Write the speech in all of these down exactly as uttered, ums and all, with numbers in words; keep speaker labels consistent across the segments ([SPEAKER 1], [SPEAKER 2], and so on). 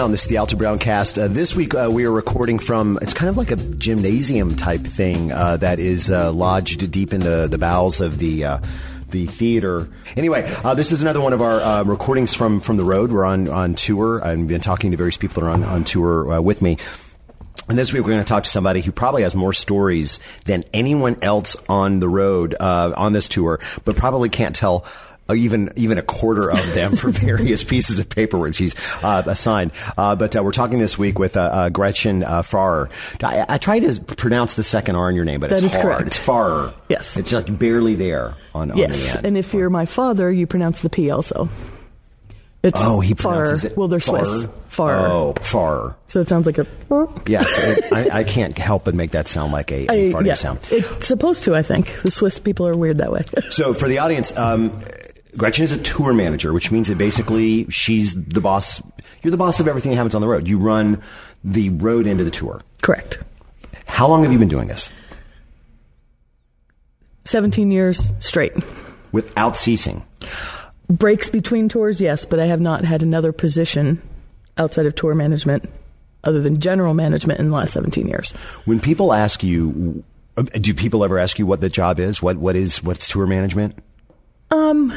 [SPEAKER 1] Brown. This is the Alto Brown cast. Uh, this week uh, we are recording from, it's kind of like a gymnasium type thing uh, that is uh, lodged deep in the, the bowels of the uh, the theater. Anyway, uh, this is another one of our uh, recordings from, from the road. We're on, on tour. I've been talking to various people that are on, on tour uh, with me. And this week we're going to talk to somebody who probably has more stories than anyone else on the road uh, on this tour, but probably can't tell even even a quarter of them for various pieces of paper which she's uh, assigned. Uh, but uh, we're talking this week with uh, uh, Gretchen uh, Farrer. I, I tried to pronounce the second R in your name, but
[SPEAKER 2] that
[SPEAKER 1] it's hard.
[SPEAKER 2] Correct.
[SPEAKER 1] It's Farrer.
[SPEAKER 2] Yes.
[SPEAKER 1] It's like barely there on, on
[SPEAKER 2] yes.
[SPEAKER 1] the end.
[SPEAKER 2] And if you're my father, you pronounce the P also. It's
[SPEAKER 1] oh, he
[SPEAKER 2] Farrer.
[SPEAKER 1] pronounces it.
[SPEAKER 2] Well, they're
[SPEAKER 1] Farrer?
[SPEAKER 2] Swiss. Farrer.
[SPEAKER 1] Oh, Farrer.
[SPEAKER 2] So it sounds like a.
[SPEAKER 1] Yeah, it, I, I can't help but make that sound like a, a
[SPEAKER 2] I,
[SPEAKER 1] farting
[SPEAKER 2] yeah.
[SPEAKER 1] sound.
[SPEAKER 2] It's supposed to, I think. The Swiss people are weird that way.
[SPEAKER 1] So for the audience, um, Gretchen is a tour manager, which means that basically she's the boss. You're the boss of everything that happens on the road. You run the road into the tour.
[SPEAKER 2] Correct.
[SPEAKER 1] How long have you been doing this?
[SPEAKER 2] seventeen years straight.
[SPEAKER 1] Without ceasing?
[SPEAKER 2] Breaks between tours, yes, but I have not had another position outside of tour management other than general management in the last seventeen years.
[SPEAKER 1] When people ask you, do people ever ask you what the job is? What What is, what's tour management?
[SPEAKER 2] Um...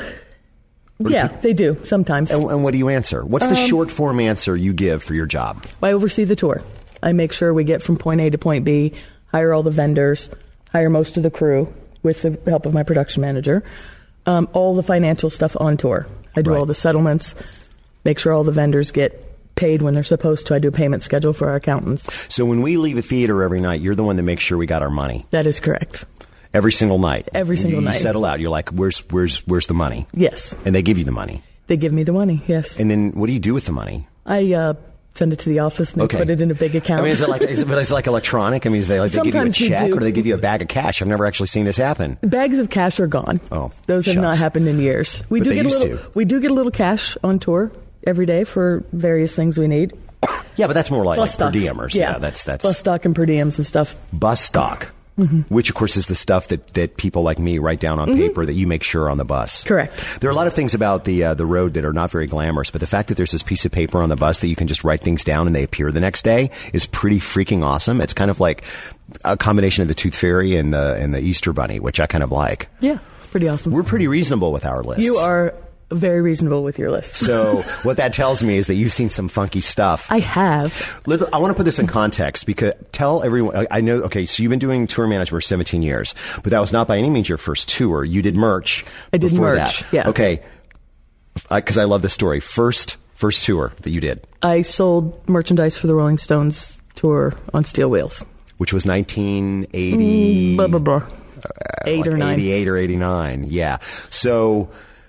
[SPEAKER 2] Yeah, they do, sometimes.
[SPEAKER 1] And, and what do you answer? What's the um, short form answer you give for your job?
[SPEAKER 2] I oversee the tour. I make sure we get from point A to point B, hire all the vendors, hire most of the crew with the help of my production manager, um, all the financial stuff on tour. I do
[SPEAKER 1] right.
[SPEAKER 2] all the settlements, make sure all the vendors get paid when they're supposed to. I do a payment schedule for our accountants.
[SPEAKER 1] So when we leave a theater every night, you're the one that makes sure we got our money?
[SPEAKER 2] That is correct.
[SPEAKER 1] Every single night.
[SPEAKER 2] Every single
[SPEAKER 1] you,
[SPEAKER 2] night.
[SPEAKER 1] You settle out. You're like, where's where's where's the money?
[SPEAKER 2] Yes.
[SPEAKER 1] And they give you the money.
[SPEAKER 2] They give me the money. Yes.
[SPEAKER 1] And then what do you do with the money?
[SPEAKER 2] I uh, send it to the office and they
[SPEAKER 1] okay.
[SPEAKER 2] put it in a big account.
[SPEAKER 1] I mean, is it like is it, is it like electronic? I mean, is they like they give you a check or do they give you a bag of cash? I've never actually seen this happen.
[SPEAKER 2] Bags of cash are gone.
[SPEAKER 1] Oh,
[SPEAKER 2] those have
[SPEAKER 1] shucks.
[SPEAKER 2] not happened in years. We
[SPEAKER 1] but
[SPEAKER 2] do
[SPEAKER 1] they
[SPEAKER 2] get
[SPEAKER 1] used
[SPEAKER 2] a little.
[SPEAKER 1] To.
[SPEAKER 2] We do get a little cash on tour every day for various things we need.
[SPEAKER 1] Yeah, but that's more like,
[SPEAKER 2] Bus
[SPEAKER 1] like per
[SPEAKER 2] stock.
[SPEAKER 1] diemers.
[SPEAKER 2] Yeah.
[SPEAKER 1] yeah, that's that's
[SPEAKER 2] bus stock and per diems and stuff.
[SPEAKER 1] Bus stock. Mm-hmm. Which, of course, is the stuff that, that people like me write down on mm-hmm. paper that you make sure on the bus.
[SPEAKER 2] Correct.
[SPEAKER 1] There are a lot of things about the uh, the road that are not very glamorous, but the fact that there's this piece of paper on the bus that you can just write things down and they appear the next day is pretty freaking awesome. It's kind of like a combination of the Tooth Fairy and the and the Easter Bunny, which I kind of like.
[SPEAKER 2] Yeah, it's pretty awesome.
[SPEAKER 1] We're pretty reasonable with our lists.
[SPEAKER 2] You are very reasonable with your list.
[SPEAKER 1] So what that tells me is that you've seen some funky stuff.
[SPEAKER 2] I have.
[SPEAKER 1] I want to put this in context because tell everyone, I know, okay, so you've been doing tour management for seventeen years, but that was not by any means your first tour. You did merch.
[SPEAKER 2] I did
[SPEAKER 1] before
[SPEAKER 2] merch,
[SPEAKER 1] that.
[SPEAKER 2] yeah.
[SPEAKER 1] Okay, because I, I love this story. First, first tour that you did.
[SPEAKER 2] I sold merchandise for the Rolling Stones tour on steel wheels.
[SPEAKER 1] Which was nineteen eighty...
[SPEAKER 2] Mm, blah, blah, blah. Eight
[SPEAKER 1] like
[SPEAKER 2] or nine.
[SPEAKER 1] eighty-eight or eighty-nine, yeah. So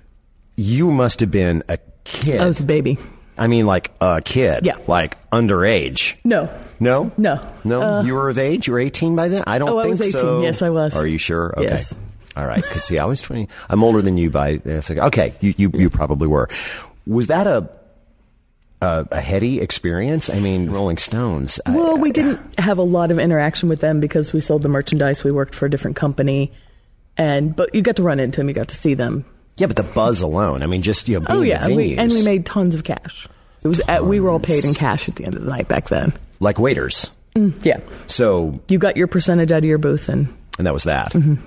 [SPEAKER 1] you must have been a kid.
[SPEAKER 2] I was a baby.
[SPEAKER 1] I mean, like a kid.
[SPEAKER 2] Yeah.
[SPEAKER 1] Like underage.
[SPEAKER 2] No.
[SPEAKER 1] No?
[SPEAKER 2] No.
[SPEAKER 1] No?
[SPEAKER 2] Uh,
[SPEAKER 1] you were of age? You were eighteen by then? I don't
[SPEAKER 2] oh,
[SPEAKER 1] think
[SPEAKER 2] I was eighteen.
[SPEAKER 1] so.
[SPEAKER 2] Yes, I was.
[SPEAKER 1] Are you sure? Okay.
[SPEAKER 2] Yes.
[SPEAKER 1] All right. Because, see, I was twenty. I'm older than you by... Okay. You, you, you probably were. Was that a... A, a heady experience? I mean, Rolling Stones.
[SPEAKER 2] Well,
[SPEAKER 1] I,
[SPEAKER 2] we
[SPEAKER 1] I,
[SPEAKER 2] didn't have a lot of interaction with them because we sold the merchandise. We worked for a different company, and but you got to run into them. You got to see them.
[SPEAKER 1] Yeah, but the buzz alone. I mean, just you know, being
[SPEAKER 2] oh yeah,
[SPEAKER 1] the venues.
[SPEAKER 2] we, and we made tons of cash. It was at, we were all paid in cash at the end of the night back then.
[SPEAKER 1] Like waiters.
[SPEAKER 2] Mm, yeah.
[SPEAKER 1] So
[SPEAKER 2] you got your percentage out of your booth, and
[SPEAKER 1] and that was that.
[SPEAKER 2] Mm-hmm.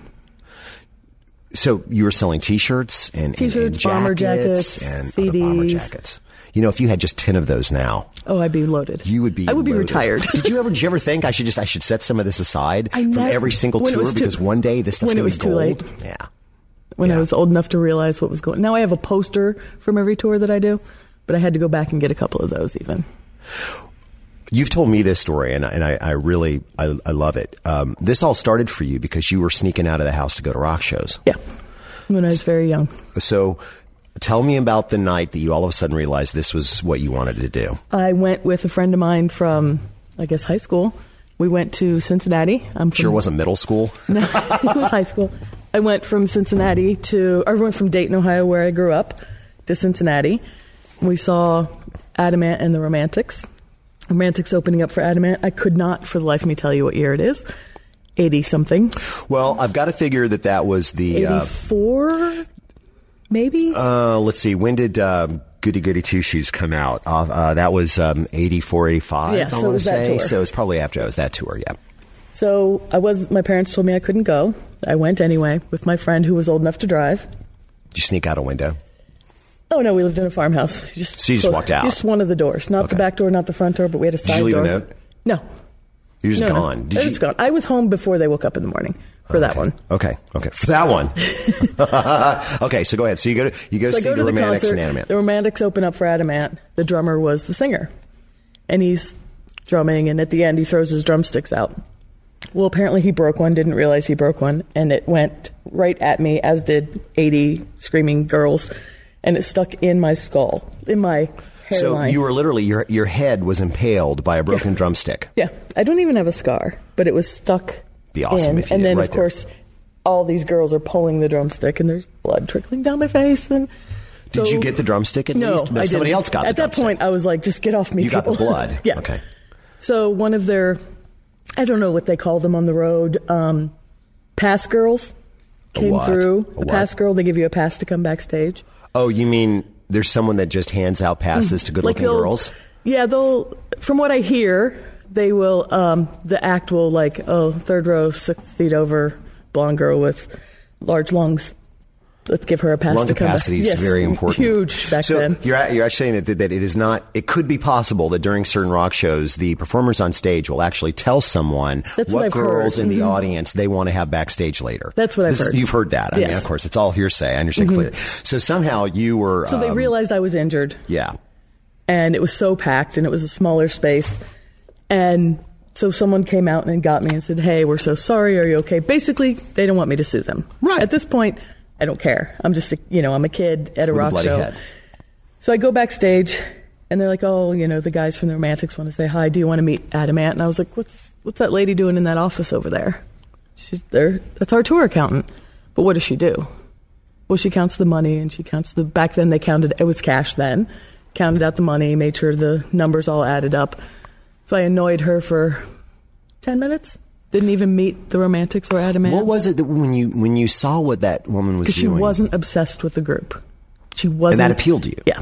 [SPEAKER 1] So you were selling T-shirts and
[SPEAKER 2] T-shirts,
[SPEAKER 1] and, and jackets
[SPEAKER 2] bomber jackets,
[SPEAKER 1] and
[SPEAKER 2] C Ds.
[SPEAKER 1] other bomber jackets. You know, if you had just ten of those now,
[SPEAKER 2] oh, I'd be loaded.
[SPEAKER 1] You would be.
[SPEAKER 2] I would
[SPEAKER 1] loaded.
[SPEAKER 2] be retired.
[SPEAKER 1] Did you ever? Did you ever think I should just I should set some of this aside
[SPEAKER 2] I
[SPEAKER 1] from
[SPEAKER 2] never,
[SPEAKER 1] every single tour
[SPEAKER 2] too,
[SPEAKER 1] because one day this stuff's
[SPEAKER 2] when
[SPEAKER 1] going
[SPEAKER 2] it
[SPEAKER 1] to be
[SPEAKER 2] was
[SPEAKER 1] gold.
[SPEAKER 2] too late.
[SPEAKER 1] Yeah.
[SPEAKER 2] When
[SPEAKER 1] yeah.
[SPEAKER 2] I was old enough to realize what was going. Now I have a poster from every tour that I do, but I had to go back and get a couple of those even.
[SPEAKER 1] You've told me this story, and, and I, I really I, I love it. Um, this all started for you because you were sneaking out of the house to go to rock shows.
[SPEAKER 2] Yeah, when I was very young.
[SPEAKER 1] So tell me about the night that you all of a sudden realized this was what you wanted to do.
[SPEAKER 2] I went with a friend of mine from, I guess, high school. We went to Cincinnati. I'm from,
[SPEAKER 1] sure it wasn't middle school?
[SPEAKER 2] No, it was high school. I went from Cincinnati to, or I went from Dayton, Ohio, where I grew up, to Cincinnati. We saw Adamant and the Romantics. Romantics opening up for Adamant. I could not, for the life of me, tell you what year it is. eighty-something.
[SPEAKER 1] Well, I've got to figure that that was the...
[SPEAKER 2] eighty-four, uh, maybe?
[SPEAKER 1] Uh, let's see. When did... Uh, Goody Goody Two Shoes come out. Uh, uh, that was um, eighty-four, eighty-five,
[SPEAKER 2] Yeah,
[SPEAKER 1] I
[SPEAKER 2] so it
[SPEAKER 1] want to
[SPEAKER 2] was that
[SPEAKER 1] say.
[SPEAKER 2] tour.
[SPEAKER 1] So it was probably after I was that tour, yeah.
[SPEAKER 2] So I was. My parents told me I couldn't go. I went anyway with my friend who was old enough to drive.
[SPEAKER 1] Did you sneak out a window?
[SPEAKER 2] Oh, no, we lived in a farmhouse. You just
[SPEAKER 1] So you just walked out?
[SPEAKER 2] Just one of the doors. Not
[SPEAKER 1] Okay.
[SPEAKER 2] the back door, not the front door, but we had a side
[SPEAKER 1] Did you leave
[SPEAKER 2] door.
[SPEAKER 1] a note?
[SPEAKER 2] No.
[SPEAKER 1] You're just
[SPEAKER 2] no,
[SPEAKER 1] gone.
[SPEAKER 2] No.
[SPEAKER 1] Did
[SPEAKER 2] I
[SPEAKER 1] you?
[SPEAKER 2] was gone. I was home before they woke up in the morning for that one.
[SPEAKER 1] Okay, okay. For that one. Okay, so go ahead. So you go to, you go
[SPEAKER 2] So I
[SPEAKER 1] see
[SPEAKER 2] go
[SPEAKER 1] the
[SPEAKER 2] to the
[SPEAKER 1] Romantics
[SPEAKER 2] concert.
[SPEAKER 1] and Adamant.
[SPEAKER 2] The Romantics open up for Adamant. The drummer was the singer. And he's drumming, and at the end he throws his drumsticks out. Well, apparently he broke one, didn't realize he broke one, and it went right at me, as did eighty screaming girls, and it stuck in my skull, in my hairline.
[SPEAKER 1] So you were literally, your your head was impaled by a broken
[SPEAKER 2] Yeah.
[SPEAKER 1] drumstick.
[SPEAKER 2] Yeah, I don't even have a scar, but it was stuck
[SPEAKER 1] Be awesome
[SPEAKER 2] in.
[SPEAKER 1] if you
[SPEAKER 2] and
[SPEAKER 1] did,
[SPEAKER 2] then,
[SPEAKER 1] right
[SPEAKER 2] of
[SPEAKER 1] there.
[SPEAKER 2] course, all these girls are pulling the drumstick, and there's blood trickling down my face. And
[SPEAKER 1] Did
[SPEAKER 2] so-
[SPEAKER 1] you get the drumstick at
[SPEAKER 2] no,
[SPEAKER 1] least?
[SPEAKER 2] I
[SPEAKER 1] Somebody
[SPEAKER 2] didn't.
[SPEAKER 1] else got
[SPEAKER 2] At
[SPEAKER 1] the
[SPEAKER 2] that
[SPEAKER 1] drumstick.
[SPEAKER 2] point, I was like, just get off me,
[SPEAKER 1] You got the
[SPEAKER 2] people.
[SPEAKER 1] blood.
[SPEAKER 2] Yeah.
[SPEAKER 1] Okay.
[SPEAKER 2] So one of their, I don't know what they call them on the road, um, pass girls
[SPEAKER 1] A
[SPEAKER 2] came
[SPEAKER 1] what?
[SPEAKER 2] through.
[SPEAKER 1] A
[SPEAKER 2] A
[SPEAKER 1] what?
[SPEAKER 2] pass girl, they give you a pass to come backstage.
[SPEAKER 1] Oh, you mean there's someone that just hands out passes to good-looking
[SPEAKER 2] they'll-
[SPEAKER 1] girls?
[SPEAKER 2] Yeah, they'll, from what I hear, they will, um, the act will like, oh, third row, sixth seat over, blonde girl with large lungs. Let's give her a pass
[SPEAKER 1] Lung
[SPEAKER 2] to come back.
[SPEAKER 1] capacity is
[SPEAKER 2] Yes,
[SPEAKER 1] very important.
[SPEAKER 2] Huge back
[SPEAKER 1] so
[SPEAKER 2] then.
[SPEAKER 1] you're a- you're actually saying that, that it is not. It could be possible that during certain rock shows, the performers on stage will actually tell someone
[SPEAKER 2] That's
[SPEAKER 1] what
[SPEAKER 2] what I've
[SPEAKER 1] girls
[SPEAKER 2] heard.
[SPEAKER 1] in the
[SPEAKER 2] Mhm.
[SPEAKER 1] audience they want to have backstage later.
[SPEAKER 2] That's what I've
[SPEAKER 1] This-
[SPEAKER 2] heard.
[SPEAKER 1] You've heard that. I mean,
[SPEAKER 2] Yes.
[SPEAKER 1] of course, it's all hearsay. I understand completely. So somehow you were.
[SPEAKER 2] So they
[SPEAKER 1] um,
[SPEAKER 2] realized I was injured.
[SPEAKER 1] Yeah.
[SPEAKER 2] And it was so packed, and it was a smaller space. And so someone came out and got me and said, hey, we're so sorry. Are you okay? Basically, they don't want me to sue them.
[SPEAKER 1] Right.
[SPEAKER 2] At this point, I don't care. I'm just, a, you know, I'm a kid at a
[SPEAKER 1] With a
[SPEAKER 2] rock
[SPEAKER 1] bloody
[SPEAKER 2] show.
[SPEAKER 1] head.
[SPEAKER 2] So I go backstage, and they're like, oh, you know, the guys from the Romantics want to say hi. Do you want to meet Adamant? And I was like, what's what's that lady doing in that office over there? She's there. That's our tour accountant. But what does she do? Well, she counts the money, and she counts the, back then they counted, it was cash then, counted out the money, made sure the numbers all added up. So I annoyed her for ten minutes. Didn't even meet the Romantics or Adamant.
[SPEAKER 1] What was it that when you when you saw what that woman was
[SPEAKER 2] Because she
[SPEAKER 1] doing?
[SPEAKER 2] wasn't obsessed with the group. She wasn't.
[SPEAKER 1] And that appealed to you?
[SPEAKER 2] Yeah.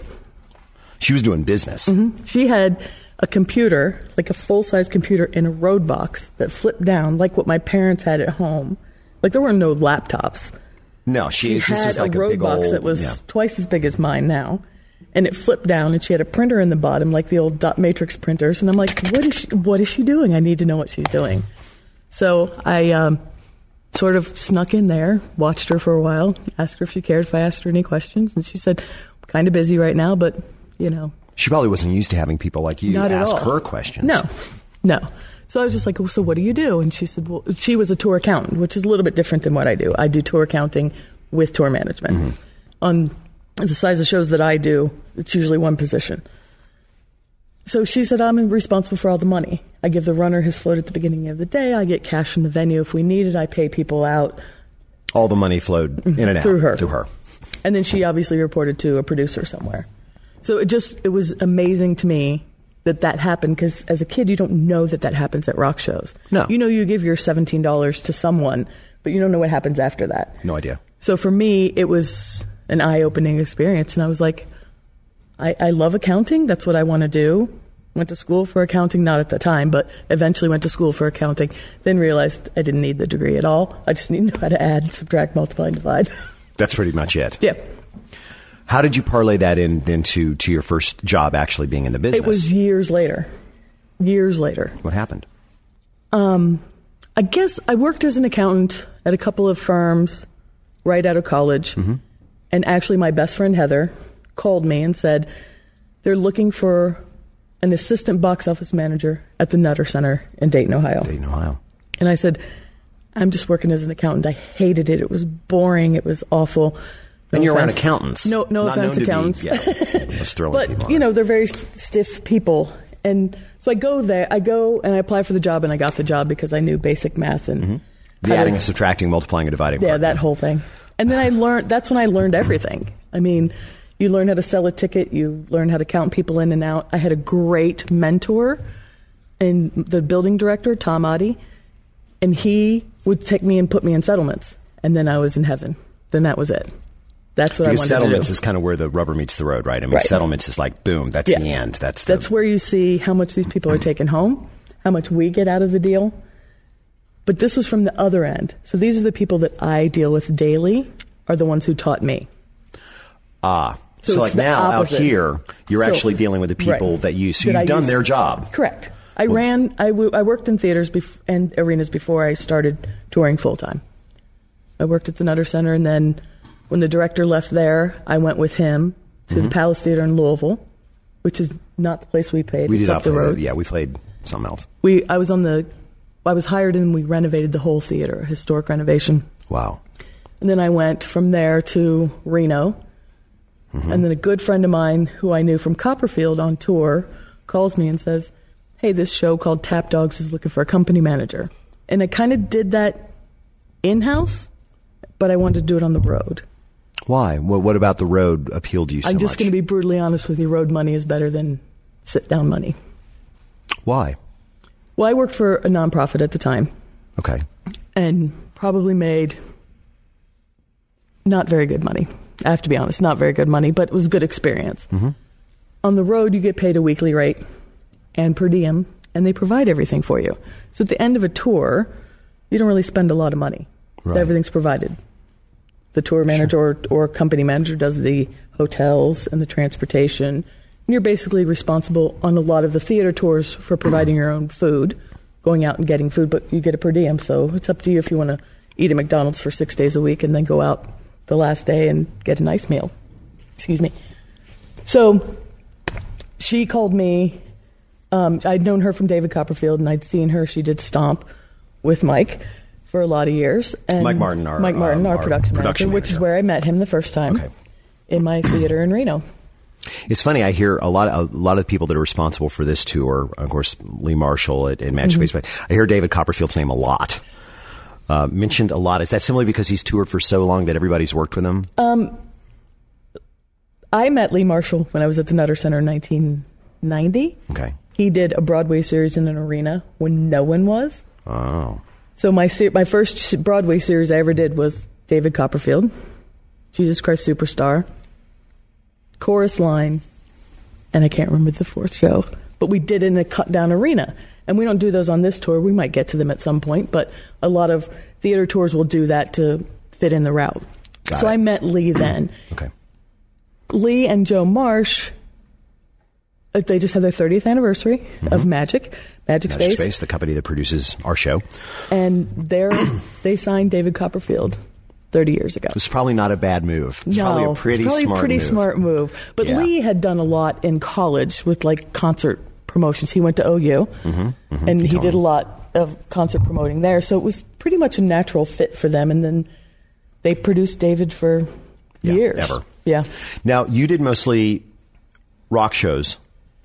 [SPEAKER 1] She was doing business.
[SPEAKER 2] She had a computer, like a full-size computer in a road box that flipped down, like what my parents had at home. Like there were no laptops.
[SPEAKER 1] No, she,
[SPEAKER 2] She
[SPEAKER 1] this
[SPEAKER 2] had
[SPEAKER 1] was like
[SPEAKER 2] a
[SPEAKER 1] a,
[SPEAKER 2] road
[SPEAKER 1] big
[SPEAKER 2] box
[SPEAKER 1] old,
[SPEAKER 2] that was
[SPEAKER 1] yeah.
[SPEAKER 2] twice as big as mine now. And it flipped down, and she had a printer in the bottom, like the old dot matrix printers. And I'm like, what is she, what is she doing? I need to know what she's doing. So I um, sort of snuck in there, watched her for a while, asked her if she cared if I asked her any questions. And she said, I'm kind of busy right now, but, you know.
[SPEAKER 1] She probably wasn't used to having people like you
[SPEAKER 2] Not at
[SPEAKER 1] ask
[SPEAKER 2] all.
[SPEAKER 1] her questions.
[SPEAKER 2] No, no. So I was just like, well, so what do you do? And she said, well, she was a tour accountant, which is a little bit different than what I do. I do tour accounting with tour management.
[SPEAKER 1] Mm-hmm.
[SPEAKER 2] On the size of shows that I do, it's usually one position. So she said, I'm responsible for all the money. I give the runner his float at the beginning of the day. I get cash from the venue if we need it. I pay people out.
[SPEAKER 1] All the money flowed in and out
[SPEAKER 2] Through her.
[SPEAKER 1] Through her.
[SPEAKER 2] And then she obviously reported to a producer somewhere. So it just, it was amazing to me that that happened, because as a kid, you don't know that that happens at rock shows.
[SPEAKER 1] No.
[SPEAKER 2] You know, you give your seventeen dollars to someone, but you don't know what happens after that.
[SPEAKER 1] No idea.
[SPEAKER 2] So for me, it was an eye-opening experience. And I was like, I, I love accounting. That's what I want to do. Went to school for accounting, not at the time, but eventually went to school for accounting. Then realized I didn't need the degree at all. I just need to know how to add, subtract, multiply, and divide.
[SPEAKER 1] That's pretty much it.
[SPEAKER 2] Yeah.
[SPEAKER 1] How did you parlay that in into to your first job actually being in the business?
[SPEAKER 2] It was years later. Years later.
[SPEAKER 1] What happened?
[SPEAKER 2] I guess I worked as an accountant at a couple of firms right out of college.
[SPEAKER 1] Mm-hmm.
[SPEAKER 2] And actually, my best friend Heather called me and said, they're looking for an assistant box office manager at the Nutter Center in Dayton, Ohio.
[SPEAKER 1] Dayton, Ohio.
[SPEAKER 2] And I said, I'm just working as an accountant. I hated it. It was boring. It was awful. No
[SPEAKER 1] And you're around
[SPEAKER 2] offense.
[SPEAKER 1] accountants.
[SPEAKER 2] No, no
[SPEAKER 1] Not
[SPEAKER 2] offense,
[SPEAKER 1] known to be-
[SPEAKER 2] accountants.
[SPEAKER 1] yeah, let's throw people
[SPEAKER 2] But,
[SPEAKER 1] on
[SPEAKER 2] you
[SPEAKER 1] it.
[SPEAKER 2] know, they're very s- stiff people. And so I go there, I go and I apply for the job, and I got the job because I knew basic math and
[SPEAKER 1] the
[SPEAKER 2] how to-
[SPEAKER 1] adding and subtracting, multiplying and dividing.
[SPEAKER 2] yeah,
[SPEAKER 1] part.
[SPEAKER 2] that whole thing. And then I learned, that's when I learned everything. I mean, you learn how to sell a ticket, you learn how to count people in and out. I had a great mentor, and the building director, Tom Oddie, and he would take me and put me in settlements. And then I was in heaven. Then that was it. That's what
[SPEAKER 1] because
[SPEAKER 2] I wanted
[SPEAKER 1] Settlements
[SPEAKER 2] to do.
[SPEAKER 1] is kind of where the rubber meets the road, right? I mean,
[SPEAKER 2] Right.
[SPEAKER 1] Settlements is like, boom, that's
[SPEAKER 2] Yeah.
[SPEAKER 1] the end. That's the,
[SPEAKER 2] That's where you see how much these people are taking home, how much we get out of the deal. But this was from the other end. So these are the people that I deal with daily, are the ones who taught me.
[SPEAKER 1] Ah.
[SPEAKER 2] So
[SPEAKER 1] So,
[SPEAKER 2] it's
[SPEAKER 1] like
[SPEAKER 2] the
[SPEAKER 1] now
[SPEAKER 2] opposite.
[SPEAKER 1] out here, you're
[SPEAKER 2] So-
[SPEAKER 1] actually dealing with the people
[SPEAKER 2] right.
[SPEAKER 1] that you, so
[SPEAKER 2] That
[SPEAKER 1] you've
[SPEAKER 2] I
[SPEAKER 1] done
[SPEAKER 2] use-
[SPEAKER 1] their job.
[SPEAKER 2] Correct. I ran, I, w- I worked in theaters bef- and arenas before I started touring full time. I worked at the Nutter Center, and then when the director left there, I went with him to
[SPEAKER 1] Mm-hmm.
[SPEAKER 2] the Palace Theater in Louisville, which is not the place we played.
[SPEAKER 1] We
[SPEAKER 2] it's
[SPEAKER 1] did
[SPEAKER 2] up
[SPEAKER 1] not
[SPEAKER 2] the
[SPEAKER 1] play
[SPEAKER 2] road.
[SPEAKER 1] that. Yeah, we played something else.
[SPEAKER 2] We, I was on the, I was hired and we renovated the whole theater, a historic renovation.
[SPEAKER 1] Wow.
[SPEAKER 2] And then I went from there to Reno.
[SPEAKER 1] Mm-hmm.
[SPEAKER 2] And then a good friend of mine who I knew from Copperfield on tour calls me and says, hey, this show called Tap Dogs is looking for a company manager. And I kind of did that in-house, but I wanted to do it on the road.
[SPEAKER 1] Why? What, what about the road appealed to you so
[SPEAKER 2] I'm just
[SPEAKER 1] much?
[SPEAKER 2] going to be brutally honest with you. Road money is better than sit-down money.
[SPEAKER 1] Why?
[SPEAKER 2] Well, I worked for a nonprofit at the time
[SPEAKER 1] Okay.
[SPEAKER 2] and probably made not very good money. I have to be honest, not very good money, but it was a good experience.
[SPEAKER 1] Mm-hmm.
[SPEAKER 2] On the road, you get paid a weekly rate and per diem, and they provide everything for you. So at the end of a tour, you don't really spend a lot of money.
[SPEAKER 1] Right.
[SPEAKER 2] So everything's provided. The tour manager or, or company manager does the hotels and the transportation. And you're basically responsible on a lot of the theater tours for providing your own food, going out and getting food, but you get a per diem. So it's up to you if you want to eat at McDonald's for six days a week and then go out the last day and get a nice meal. Excuse me. So she called me. Um, I'd known her from David Copperfield, and I'd seen her. She did Stomp with Mike for a lot of years. And
[SPEAKER 1] Mike Martin, our-
[SPEAKER 2] Mike Martin,
[SPEAKER 1] um,
[SPEAKER 2] our,
[SPEAKER 1] our
[SPEAKER 2] production,
[SPEAKER 1] production
[SPEAKER 2] manager, which
[SPEAKER 1] manager.
[SPEAKER 2] is where I met him the first time
[SPEAKER 1] Okay.
[SPEAKER 2] in my theater in Reno.
[SPEAKER 1] It's funny. I hear a lot of a lot of people that are responsible for this tour. Of course, Lee Marshall at, at Magic
[SPEAKER 2] Mm-hmm.
[SPEAKER 1] Space. But I hear David Copperfield's name a lot. Uh, mentioned a lot. Is that simply because he's toured for so long that everybody's worked with him?
[SPEAKER 2] Um, I met Lee Marshall when I was at the Nutter Center in nineteen ninety.
[SPEAKER 1] Okay.
[SPEAKER 2] He did a Broadway series in an arena when no one was.
[SPEAKER 1] Oh.
[SPEAKER 2] So my se- my first Broadway series I ever did was David Copperfield, Jesus Christ Superstar, Chorus Line, and I can't remember the fourth show. But we did it in a cut-down arena. And we don't do those on this tour. We might get to them at some point, but a lot of theater tours will do that to fit in the route.
[SPEAKER 1] Got
[SPEAKER 2] so
[SPEAKER 1] it.
[SPEAKER 2] I met Lee then.
[SPEAKER 1] Okay.
[SPEAKER 2] Lee and Joe Marsh, uh, they just had their thirtieth anniversary
[SPEAKER 1] Mm-hmm.
[SPEAKER 2] of Magic, Magic,
[SPEAKER 1] Magic
[SPEAKER 2] Space.
[SPEAKER 1] Space, the company that produces our show.
[SPEAKER 2] And they're, they signed David Copperfield thirty years ago.
[SPEAKER 1] It's probably not a bad move. It's
[SPEAKER 2] no,
[SPEAKER 1] probably a pretty
[SPEAKER 2] it's probably
[SPEAKER 1] smart
[SPEAKER 2] a pretty
[SPEAKER 1] move.
[SPEAKER 2] smart move. But
[SPEAKER 1] Yeah.
[SPEAKER 2] Lee had done a lot in college with like concert promotions. He went to O U,
[SPEAKER 1] Mm-hmm, mm-hmm.
[SPEAKER 2] and
[SPEAKER 1] You
[SPEAKER 2] he
[SPEAKER 1] told
[SPEAKER 2] did a
[SPEAKER 1] me.
[SPEAKER 2] lot of concert promoting there. So it was pretty much a natural fit for them. And then they produced David for
[SPEAKER 1] Yeah,
[SPEAKER 2] years.
[SPEAKER 1] ever.
[SPEAKER 2] Yeah.
[SPEAKER 1] Now, you did mostly rock shows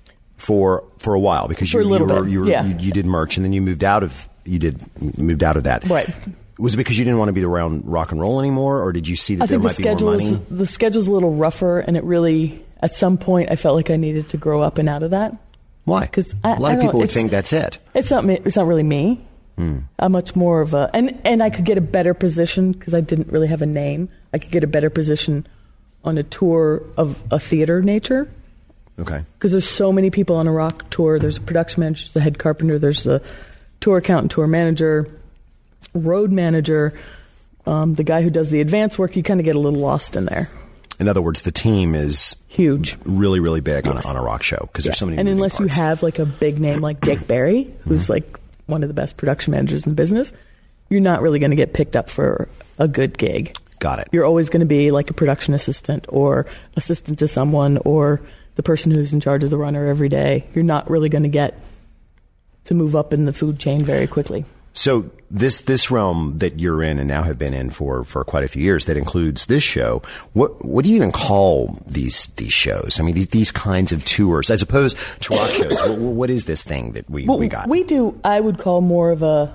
[SPEAKER 1] for for a while because
[SPEAKER 2] For
[SPEAKER 1] you,
[SPEAKER 2] a little
[SPEAKER 1] you were
[SPEAKER 2] bit,
[SPEAKER 1] you, were,
[SPEAKER 2] yeah.
[SPEAKER 1] you you did merch and then you moved out of you did you moved out of that.
[SPEAKER 2] Right.
[SPEAKER 1] Was it because you didn't want to be around rock and roll anymore, or did you see that
[SPEAKER 2] I
[SPEAKER 1] there
[SPEAKER 2] think the
[SPEAKER 1] might be more
[SPEAKER 2] schedule
[SPEAKER 1] money?
[SPEAKER 2] is, the schedule's a little rougher, and it really, at some point, I felt like I needed to grow up and out of that.
[SPEAKER 1] Why?
[SPEAKER 2] 'Cause
[SPEAKER 1] a
[SPEAKER 2] I-
[SPEAKER 1] lot
[SPEAKER 2] I
[SPEAKER 1] of
[SPEAKER 2] don't know,
[SPEAKER 1] people would
[SPEAKER 2] it's-
[SPEAKER 1] think that's it.
[SPEAKER 2] It's not me. It's not really me. I'm much more of a, and and I could get a better position because I didn't really have a name. I could get a better position on a tour of a theater nature
[SPEAKER 1] Okay.
[SPEAKER 2] because there's so many people on a rock tour. There's a production manager, there's a head carpenter, there's a tour accountant, tour manager, road manager, um, the guy who does the advance work. You kind of get a little lost in there.
[SPEAKER 1] In other words, the team is
[SPEAKER 2] Huge.
[SPEAKER 1] really, really big on,
[SPEAKER 2] Yes.
[SPEAKER 1] a, on a rock show because there's so many.
[SPEAKER 2] And
[SPEAKER 1] moving
[SPEAKER 2] unless
[SPEAKER 1] parts.
[SPEAKER 2] you have like a big name like Jake Barry, who's
[SPEAKER 1] Mm-hmm.
[SPEAKER 2] like one of the best production managers in the business, you're not really going to get picked up for a good gig.
[SPEAKER 1] Got it.
[SPEAKER 2] You're always going to be like a production assistant or assistant to someone or the person who's in charge of the runner every day. You're not really going to get to move up in the food chain very quickly.
[SPEAKER 1] So this this realm that you're in and now have been in for, for quite a few years, that includes this show. What what do you even call these these shows? I mean, these, these kinds of tours, as opposed to rock shows. what, what is this thing that we,
[SPEAKER 2] Well,
[SPEAKER 1] we got?
[SPEAKER 2] we do, I would call more of a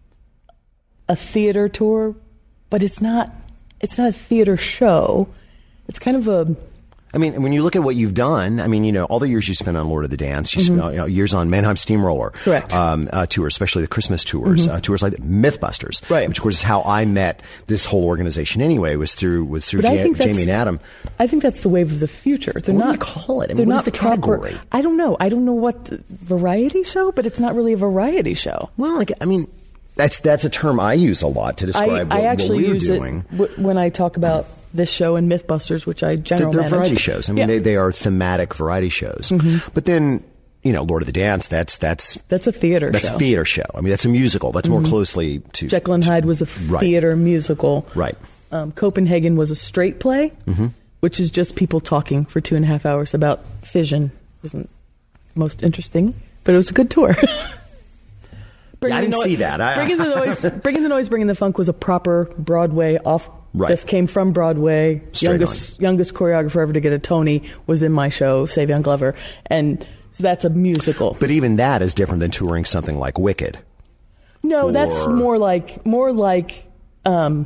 [SPEAKER 2] a theater tour, but it's not. It's not a theater show. It's kind of a
[SPEAKER 1] I mean, when you look at what you've done, I mean, you know, all the years you spent on Lord of the Dance, you
[SPEAKER 2] Mm-hmm.
[SPEAKER 1] spent you know, years on Mannheim Steamroller,
[SPEAKER 2] Correct.
[SPEAKER 1] Um, uh, tours, especially the Christmas tours,
[SPEAKER 2] Mm-hmm.
[SPEAKER 1] uh, tours like Mythbusters,
[SPEAKER 2] Right.
[SPEAKER 1] which of course is how I met this whole organization anyway, was through was through
[SPEAKER 2] But I
[SPEAKER 1] Ja-
[SPEAKER 2] think that's-
[SPEAKER 1] Jamie and Adam.
[SPEAKER 2] I think that's the wave of the future. They're
[SPEAKER 1] What do
[SPEAKER 2] not
[SPEAKER 1] you call it? I mean,
[SPEAKER 2] they're
[SPEAKER 1] what
[SPEAKER 2] not
[SPEAKER 1] is the
[SPEAKER 2] proper-
[SPEAKER 1] category?
[SPEAKER 2] I don't know. I don't know what the, variety show, but it's not really a variety show.
[SPEAKER 1] Well, like, I mean, that's that's a term I use a lot to
[SPEAKER 2] I,
[SPEAKER 1] describe
[SPEAKER 2] I
[SPEAKER 1] what,
[SPEAKER 2] actually
[SPEAKER 1] what we're
[SPEAKER 2] use
[SPEAKER 1] doing.
[SPEAKER 2] it w- when I talk about this show and Mythbusters, which I
[SPEAKER 1] They're,
[SPEAKER 2] generally
[SPEAKER 1] they're
[SPEAKER 2] manage.
[SPEAKER 1] variety shows. I mean,
[SPEAKER 2] Yeah.
[SPEAKER 1] they, they are thematic variety shows.
[SPEAKER 2] Mm-hmm.
[SPEAKER 1] But then, you know, Lord of the Dance, that's that's
[SPEAKER 2] That's a theater
[SPEAKER 1] that's
[SPEAKER 2] show.
[SPEAKER 1] a theater show. I mean, that's a musical. That's more closely to
[SPEAKER 2] Jekyll and Hyde was a
[SPEAKER 1] Right.
[SPEAKER 2] theater musical.
[SPEAKER 1] Right.
[SPEAKER 2] Um, Copenhagen was a straight play,
[SPEAKER 1] Mm-hmm.
[SPEAKER 2] which is just people talking for two and a half hours about fission. Wasn't most interesting, but it was a good tour.
[SPEAKER 1] Yeah, I
[SPEAKER 2] the
[SPEAKER 1] didn't
[SPEAKER 2] Noi-
[SPEAKER 1] see that. I-
[SPEAKER 2] bringing the noise, bringing the noise, bringing the funk was a proper Broadway off.
[SPEAKER 1] Right.
[SPEAKER 2] Just came from Broadway.
[SPEAKER 1] Straight
[SPEAKER 2] youngest youngest choreographer ever to get a Tony was in my show, Savion Glover, and so that's a musical.
[SPEAKER 1] But even that is different than touring something like Wicked.
[SPEAKER 2] No, that's
[SPEAKER 1] Or-
[SPEAKER 2] more like more like um,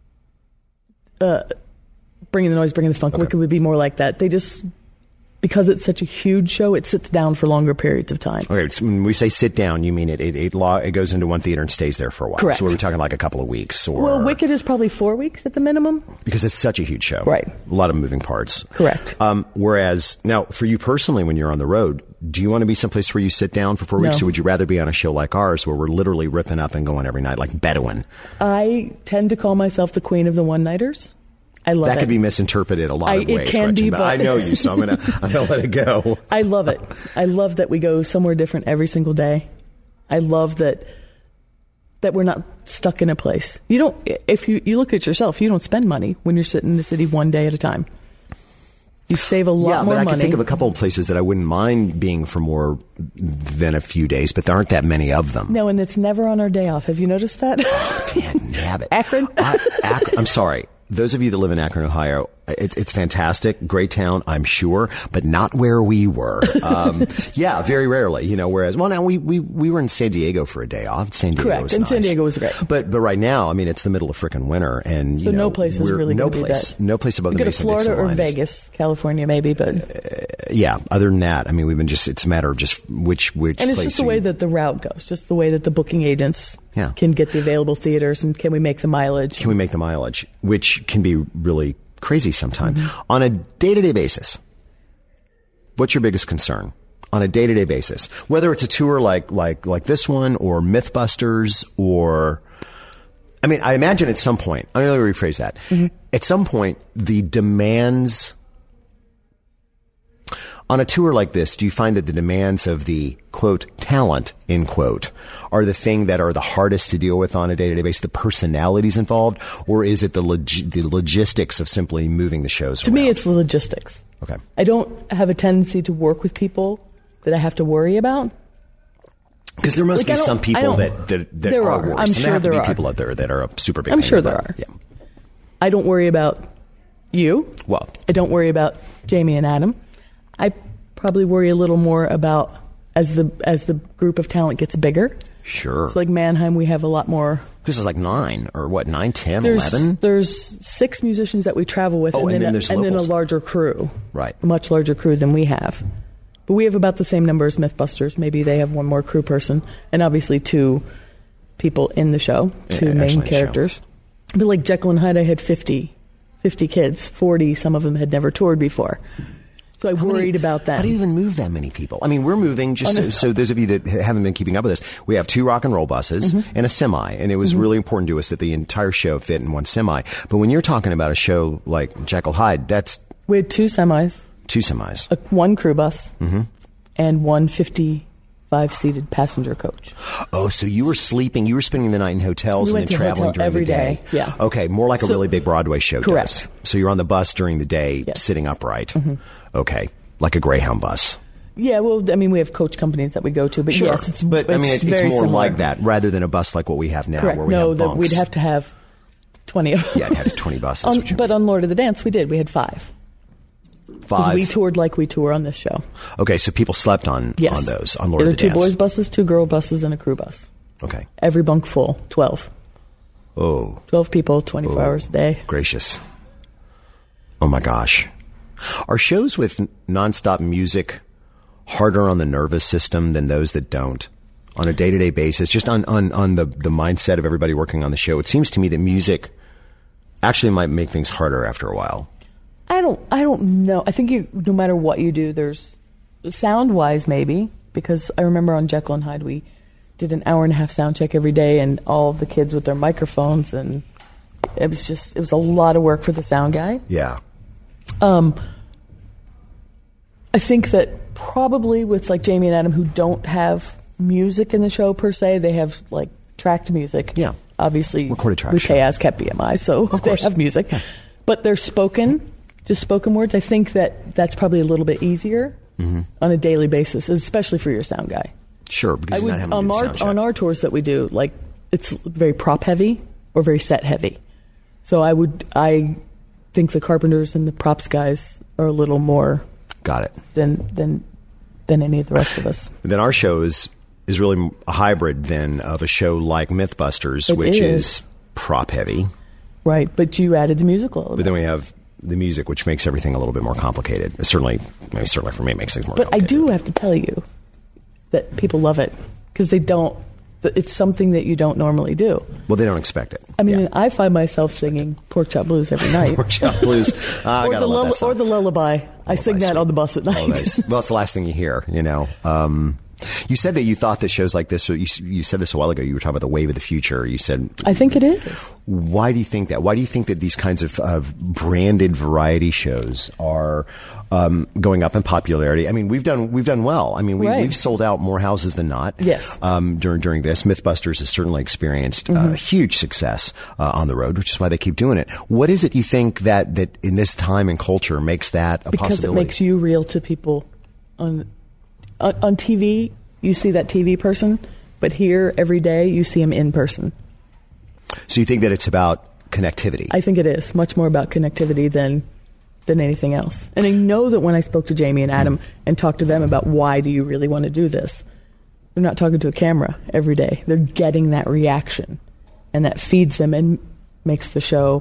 [SPEAKER 2] uh, bringing the noise, bringing the funk.
[SPEAKER 1] Okay.
[SPEAKER 2] Wicked would be more like that. They just because it's such a huge show, it sits down for longer periods of time.
[SPEAKER 1] Okay, so when we say sit down, you mean it it, it, lo- it goes into one theater and stays there for a while.
[SPEAKER 2] Correct.
[SPEAKER 1] So we're talking like a couple of weeks, or
[SPEAKER 2] Well, Wicked is probably four weeks at the minimum.
[SPEAKER 1] because it's such a huge show,
[SPEAKER 2] Right.
[SPEAKER 1] A lot of moving parts,
[SPEAKER 2] Correct.
[SPEAKER 1] Um, whereas now, for you personally, when you're on the road, do you want to be someplace where you sit down for four weeks,
[SPEAKER 2] No.
[SPEAKER 1] or would you rather be on a show like ours, where we're literally ripping up and going every night, like Bedouin?
[SPEAKER 2] I tend to call myself the queen of the one-nighters. I love
[SPEAKER 1] That
[SPEAKER 2] it.
[SPEAKER 1] could be misinterpreted a lot
[SPEAKER 2] I-
[SPEAKER 1] of
[SPEAKER 2] it
[SPEAKER 1] ways,
[SPEAKER 2] can
[SPEAKER 1] Gretchen,
[SPEAKER 2] be,
[SPEAKER 1] but
[SPEAKER 2] but-
[SPEAKER 1] I know you, so I'm gonna I'm gonna let it go.
[SPEAKER 2] I love it. I love that we go somewhere different every single day. I love that that we're not stuck in a place. You don't. If you you look at yourself, you don't spend money when you're sitting in the city one day at a time. You save a lot
[SPEAKER 1] Yeah,
[SPEAKER 2] more
[SPEAKER 1] but I
[SPEAKER 2] money.
[SPEAKER 1] can think of a couple of places that I wouldn't mind being for more than a few days, but there aren't that many of them.
[SPEAKER 2] No, and it's never on our day off. Have you noticed that?
[SPEAKER 1] Dan nabbit.
[SPEAKER 2] Akron?
[SPEAKER 1] I, Ak- I'm sorry. Those of you that live in Akron, Ohio, it's, it's fantastic. Great town, I'm sure, but not where we were. Um, yeah, very rarely, you know, whereas, well, now we, we, we were in San Diego for a day off. San Diego
[SPEAKER 2] Correct,
[SPEAKER 1] was
[SPEAKER 2] and
[SPEAKER 1] nice.
[SPEAKER 2] San Diego was great.
[SPEAKER 1] But, but right now, I mean, it's the middle of frickin' winter, and,
[SPEAKER 2] So
[SPEAKER 1] you know,
[SPEAKER 2] no place is
[SPEAKER 1] we're-
[SPEAKER 2] really
[SPEAKER 1] no
[SPEAKER 2] gonna be
[SPEAKER 1] place,
[SPEAKER 2] that.
[SPEAKER 1] no place above
[SPEAKER 2] You
[SPEAKER 1] the
[SPEAKER 2] go to
[SPEAKER 1] Mason-Dixon
[SPEAKER 2] Florida or
[SPEAKER 1] line is-
[SPEAKER 2] Vegas, California, maybe, but
[SPEAKER 1] Yeah, other than that, I mean, we've been just, it's a matter of just which, which
[SPEAKER 2] and it's
[SPEAKER 1] place
[SPEAKER 2] just the
[SPEAKER 1] you-
[SPEAKER 2] way that the route goes, just the way that the booking agents
[SPEAKER 1] Yeah.
[SPEAKER 2] can get the available theaters, and can we make the mileage?
[SPEAKER 1] Can we make the mileage, which can be really crazy sometimes.
[SPEAKER 2] Mm-hmm.
[SPEAKER 1] On a day-to-day basis, what's your biggest concern? On a day-to-day basis, whether it's a tour like like like this one, or Mythbusters, or I mean, I imagine at some point, I'm going to rephrase that.
[SPEAKER 2] Mm-hmm.
[SPEAKER 1] At some point, the demands on a tour like this, do you find that the demands of the, quote, talent, end quote, are the thing that are the hardest to deal with on a day-to-day basis, the personalities involved, or is it the log- the logistics of simply moving the shows
[SPEAKER 2] To
[SPEAKER 1] around?
[SPEAKER 2] me, it's the logistics.
[SPEAKER 1] Okay.
[SPEAKER 2] I don't have a tendency to work with people that I have to worry about.
[SPEAKER 1] Because there must
[SPEAKER 2] Like, I
[SPEAKER 1] be
[SPEAKER 2] don't-
[SPEAKER 1] some
[SPEAKER 2] I
[SPEAKER 1] people
[SPEAKER 2] don't-
[SPEAKER 1] that, that, that
[SPEAKER 2] there
[SPEAKER 1] are
[SPEAKER 2] are.
[SPEAKER 1] worrisome.
[SPEAKER 2] I'm
[SPEAKER 1] there
[SPEAKER 2] sure
[SPEAKER 1] have to
[SPEAKER 2] there
[SPEAKER 1] be
[SPEAKER 2] are.
[SPEAKER 1] people out there that are super big.
[SPEAKER 2] I'm
[SPEAKER 1] pain
[SPEAKER 2] sure
[SPEAKER 1] in the
[SPEAKER 2] there
[SPEAKER 1] butt.
[SPEAKER 2] are.
[SPEAKER 1] Yeah.
[SPEAKER 2] I don't worry about you.
[SPEAKER 1] Well,
[SPEAKER 2] I don't worry about Jamie and Adam. I probably worry a little more about as the as the group of talent gets bigger.
[SPEAKER 1] sure.
[SPEAKER 2] So like Mannheim, we have a lot more.
[SPEAKER 1] This is like nine, or what, nine, ten,
[SPEAKER 2] There's
[SPEAKER 1] eleven?
[SPEAKER 2] there's six musicians that we travel with,
[SPEAKER 1] Oh, and
[SPEAKER 2] then,
[SPEAKER 1] then
[SPEAKER 2] a,
[SPEAKER 1] there's
[SPEAKER 2] and then a
[SPEAKER 1] locals.
[SPEAKER 2] larger crew.
[SPEAKER 1] Right.
[SPEAKER 2] A much larger crew than we have. But we have about the same number as Mythbusters. Maybe they have one more crew person, and obviously two people in the show, two
[SPEAKER 1] Yeah,
[SPEAKER 2] main
[SPEAKER 1] actually in the show.
[SPEAKER 2] characters. But like Jekyll and Hyde, I had fifty, fifty kids. forty, some of them had never toured before. So I
[SPEAKER 1] How many-
[SPEAKER 2] worried about that.
[SPEAKER 1] How do you even move that many people? I mean, we're moving, just
[SPEAKER 2] Oh,
[SPEAKER 1] so,
[SPEAKER 2] no.
[SPEAKER 1] so those of you that haven't been keeping up with us, we have two rock and roll buses
[SPEAKER 2] Mm-hmm.
[SPEAKER 1] and a semi, and it was really important to us that the entire show fit in one semi. But when you're talking about a show like Jekyll Hyde, that's
[SPEAKER 2] We had two semis,
[SPEAKER 1] two semis.
[SPEAKER 2] a, one crew bus,
[SPEAKER 1] Mm-hmm.
[SPEAKER 2] and one fifty-five-seated passenger coach.
[SPEAKER 1] Oh, so you were sleeping, you were spending the night in hotels
[SPEAKER 2] We
[SPEAKER 1] and
[SPEAKER 2] went
[SPEAKER 1] then
[SPEAKER 2] to
[SPEAKER 1] traveling
[SPEAKER 2] hotel
[SPEAKER 1] during
[SPEAKER 2] every
[SPEAKER 1] the day.
[SPEAKER 2] day, yeah.
[SPEAKER 1] Okay, more like a
[SPEAKER 2] So-
[SPEAKER 1] really big Broadway show
[SPEAKER 2] Correct.
[SPEAKER 1] does. So you're on the bus during the day,
[SPEAKER 2] Yes.
[SPEAKER 1] sitting upright. Okay, like a Greyhound bus.
[SPEAKER 2] Yeah, well, I mean, we have coach companies that we go to, but
[SPEAKER 1] Sure,
[SPEAKER 2] yes, it's
[SPEAKER 1] but I mean,
[SPEAKER 2] it's
[SPEAKER 1] it's, it's
[SPEAKER 2] very
[SPEAKER 1] more
[SPEAKER 2] similar.
[SPEAKER 1] like that rather than a bus like what we have now,
[SPEAKER 2] Correct.
[SPEAKER 1] where we
[SPEAKER 2] no,
[SPEAKER 1] have
[SPEAKER 2] that
[SPEAKER 1] bunks.
[SPEAKER 2] we'd have to have twenty of them.
[SPEAKER 1] Yeah, I'd have twenty buses.
[SPEAKER 2] On,
[SPEAKER 1] which would
[SPEAKER 2] but
[SPEAKER 1] be
[SPEAKER 2] on Lord of the Dance, we did. We had five. 'Cause
[SPEAKER 1] five.
[SPEAKER 2] We toured like we tour on this show.
[SPEAKER 1] Okay, so people slept on
[SPEAKER 2] Yes.
[SPEAKER 1] on those on Lord
[SPEAKER 2] there
[SPEAKER 1] of
[SPEAKER 2] were
[SPEAKER 1] the
[SPEAKER 2] two
[SPEAKER 1] Dance.
[SPEAKER 2] boys buses, two girl buses, and a crew bus.
[SPEAKER 1] Okay.
[SPEAKER 2] Every bunk full, twelve.
[SPEAKER 1] Oh,
[SPEAKER 2] twelve people, twenty-four
[SPEAKER 1] Oh.
[SPEAKER 2] hours a day.
[SPEAKER 1] gracious. Oh my gosh. Are shows with nonstop music harder on the nervous system than those that don't? On a day-to-day basis, just on, on, on the, the mindset of everybody working on the show, it seems to me that music actually might make things harder after a while.
[SPEAKER 2] I don't I don't know. I think you, no matter what you do, there's sound-wise maybe, because I remember on Jekyll and Hyde we did an hour and a half sound check every day, and all of the kids with their microphones, and it was just, it was a lot of work for the sound guy.
[SPEAKER 1] Yeah.
[SPEAKER 2] Um, I think that probably with like Jamie and Adam, who don't have music in the show per se, they have like tracked music.
[SPEAKER 1] Yeah.
[SPEAKER 2] Obviously,
[SPEAKER 1] recorded track
[SPEAKER 2] we
[SPEAKER 1] show.
[SPEAKER 2] pay ASCAP B M I, so
[SPEAKER 1] of
[SPEAKER 2] they
[SPEAKER 1] course.
[SPEAKER 2] have music. Yeah. But they're spoken, just spoken words. I think that that's probably a little bit easier mm-hmm. on a daily basis, especially for your sound guy.
[SPEAKER 1] Sure, because
[SPEAKER 2] I
[SPEAKER 1] you're
[SPEAKER 2] would,
[SPEAKER 1] not having to
[SPEAKER 2] on
[SPEAKER 1] do the
[SPEAKER 2] our
[SPEAKER 1] sound check.
[SPEAKER 2] on our tours that we do, like it's very prop heavy or very set heavy. So I would I think the Carpenters and the props guys are a little more
[SPEAKER 1] got it
[SPEAKER 2] than than than any of the rest of us.
[SPEAKER 1] Then our show is is really a hybrid then of a show like Mythbusters,
[SPEAKER 2] It
[SPEAKER 1] which
[SPEAKER 2] is.
[SPEAKER 1] is prop heavy.
[SPEAKER 2] Right, but you added the musical element.
[SPEAKER 1] But then we have the music, which makes everything a little bit more complicated. Certainly, maybe certainly for me, it makes things more
[SPEAKER 2] But I
[SPEAKER 1] complicated.
[SPEAKER 2] do have to tell you that people love it because they don't. It's something that you don't normally do.
[SPEAKER 1] Well, they don't expect it.
[SPEAKER 2] I mean,
[SPEAKER 1] Yeah.
[SPEAKER 2] I find myself singing Pork Chop Blues every night.
[SPEAKER 1] Pork Chop Blues. Ah, I
[SPEAKER 2] or,
[SPEAKER 1] gotta
[SPEAKER 2] the
[SPEAKER 1] love
[SPEAKER 2] lull-
[SPEAKER 1] that song.
[SPEAKER 2] or the lullaby. I sing
[SPEAKER 1] Lullaby's
[SPEAKER 2] that
[SPEAKER 1] sweet.
[SPEAKER 2] on the bus at night.
[SPEAKER 1] Lullaby's- well, it's the last thing you hear, you know. Um, you said that you thought that shows like this, so you, you said this a while ago, you were talking about the wave of the future. You said,
[SPEAKER 2] I think it is.
[SPEAKER 1] why do you think that? Why do you think that these kinds of, of branded variety shows are um, going up in popularity? I mean, we've done we've done well. I mean, we,
[SPEAKER 2] Right.
[SPEAKER 1] we've sold out more houses than not.
[SPEAKER 2] Yes.
[SPEAKER 1] Um, during during this, Mythbusters has certainly experienced uh, huge success uh, on the road, which is why they keep doing it. What is it you think that that in this time and culture makes that a
[SPEAKER 2] Because
[SPEAKER 1] possibility?
[SPEAKER 2] it makes you real to people. On, on on T V, you see that T V person, but here every day you see him in person.
[SPEAKER 1] So you think that it's about connectivity?
[SPEAKER 2] I think it is much more about connectivity than than anything else. And I know that when I spoke to Jamie and Adam and talked to them about why do you really want to do this, they're not talking to a camera every day. They're getting that reaction, and that feeds them and makes the show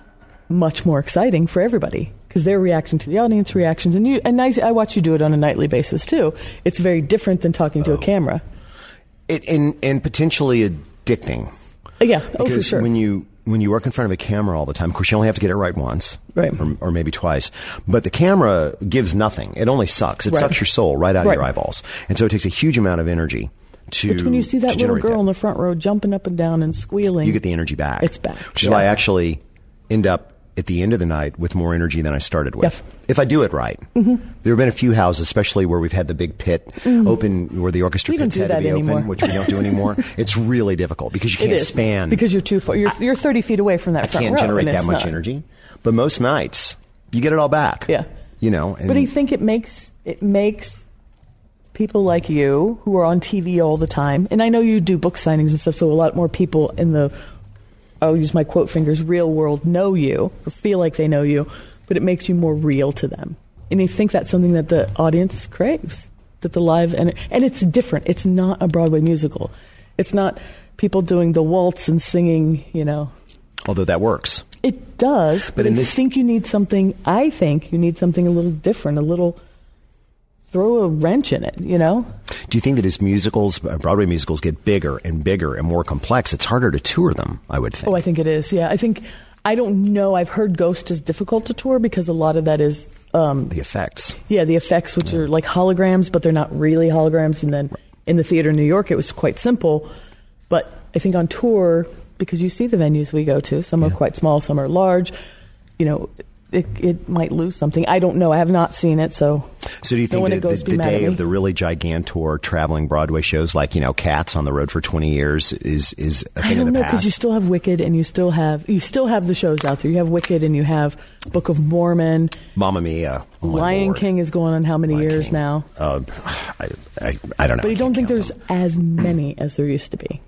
[SPEAKER 2] much more exciting for everybody because they're reacting to the audience reactions. And you and I, I watch you do it on a nightly basis too. It's very different than talking to a camera.
[SPEAKER 1] It, and, and potentially addicting.
[SPEAKER 2] Yeah, oh, for
[SPEAKER 1] Because
[SPEAKER 2] sure.
[SPEAKER 1] when you when you work in front of a camera all the time, of course, you only have to get it right once,
[SPEAKER 2] Right.
[SPEAKER 1] or, or maybe twice. But the camera gives nothing; it only sucks. It
[SPEAKER 2] Right.
[SPEAKER 1] sucks your soul right out
[SPEAKER 2] Right.
[SPEAKER 1] of your eyeballs, and so it takes a huge amount of energy to.
[SPEAKER 2] But when you see
[SPEAKER 1] to
[SPEAKER 2] that little
[SPEAKER 1] generate
[SPEAKER 2] girl
[SPEAKER 1] that.
[SPEAKER 2] in the front row jumping up and down and squealing,
[SPEAKER 1] you get the energy back.
[SPEAKER 2] It's back,
[SPEAKER 1] which is
[SPEAKER 2] yeah.
[SPEAKER 1] why I actually end up at the end of the night with more energy than I started with.
[SPEAKER 2] Yep.
[SPEAKER 1] If I do it right. Mm-hmm. There have been a few houses, especially where we've had the big pit
[SPEAKER 2] Mm-hmm.
[SPEAKER 1] open, where the orchestra
[SPEAKER 2] We don't
[SPEAKER 1] pits
[SPEAKER 2] do
[SPEAKER 1] had to
[SPEAKER 2] that
[SPEAKER 1] be
[SPEAKER 2] anymore.
[SPEAKER 1] open, which we don't do anymore. It's really difficult because you
[SPEAKER 2] It
[SPEAKER 1] can't
[SPEAKER 2] is,
[SPEAKER 1] span.
[SPEAKER 2] because you're too far. You're, you're thirty feet away from that
[SPEAKER 1] I
[SPEAKER 2] front
[SPEAKER 1] can't
[SPEAKER 2] row,
[SPEAKER 1] generate
[SPEAKER 2] and
[SPEAKER 1] that
[SPEAKER 2] it's
[SPEAKER 1] much
[SPEAKER 2] not.
[SPEAKER 1] energy. But most nights, you get it all back.
[SPEAKER 2] Yeah.
[SPEAKER 1] You know. And
[SPEAKER 2] But I think it makes it makes people like you who are on T V all the time, and I know you do book signings and stuff, so a lot more people in the, I'll use my quote fingers, real world know you or feel like they know you, but it makes you more real to them. And I think that's something that the audience craves, that the live, and and it's different. It's not a Broadway musical. It's not people doing the waltz and singing, you know.
[SPEAKER 1] although that works.
[SPEAKER 2] It does, but,
[SPEAKER 1] But in
[SPEAKER 2] I
[SPEAKER 1] this-
[SPEAKER 2] think you need something, I think you need something a little different, a little, throw a wrench in it, you know?
[SPEAKER 1] Do you think that as musicals, uh, Broadway musicals, get bigger and bigger and more complex, it's harder to tour them, I would think.
[SPEAKER 2] Oh, I think it is, yeah. I think, I don't know, I've heard Ghost is difficult to tour because a lot of that is, um,
[SPEAKER 1] the effects.
[SPEAKER 2] yeah, the effects, which are like holograms, but they're not really holograms. And then in the theater in New York, it was quite simple. But I think on tour, because you see the venues we go to, some are quite small, some are large, you know, it, it might lose something. I don't know. I have not seen it, so.
[SPEAKER 1] So do you
[SPEAKER 2] No
[SPEAKER 1] think
[SPEAKER 2] one
[SPEAKER 1] that
[SPEAKER 2] that goes
[SPEAKER 1] the,
[SPEAKER 2] be
[SPEAKER 1] the
[SPEAKER 2] mad at
[SPEAKER 1] day
[SPEAKER 2] me.
[SPEAKER 1] of the really gigantor traveling Broadway shows, like, you know, Cats on the road for twenty years, is is a
[SPEAKER 2] I
[SPEAKER 1] thing of
[SPEAKER 2] don't
[SPEAKER 1] the
[SPEAKER 2] know, because
[SPEAKER 1] past?
[SPEAKER 2] you still have Wicked and you still have you still have the shows out there. You have Wicked and you have Book of Mormon.
[SPEAKER 1] Mamma Mia. Oh, my
[SPEAKER 2] Lion
[SPEAKER 1] Lord.
[SPEAKER 2] King is going on how many
[SPEAKER 1] Lion
[SPEAKER 2] years
[SPEAKER 1] King.
[SPEAKER 2] now?
[SPEAKER 1] Uh, I, I, I don't know.
[SPEAKER 2] But I don't
[SPEAKER 1] can't
[SPEAKER 2] think
[SPEAKER 1] count
[SPEAKER 2] there's
[SPEAKER 1] them.
[SPEAKER 2] as many as there used to be.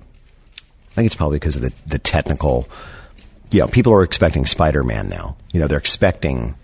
[SPEAKER 1] I think it's probably because of the, the technical. You know, people are expecting Spider-Man now. You know, they're expecting.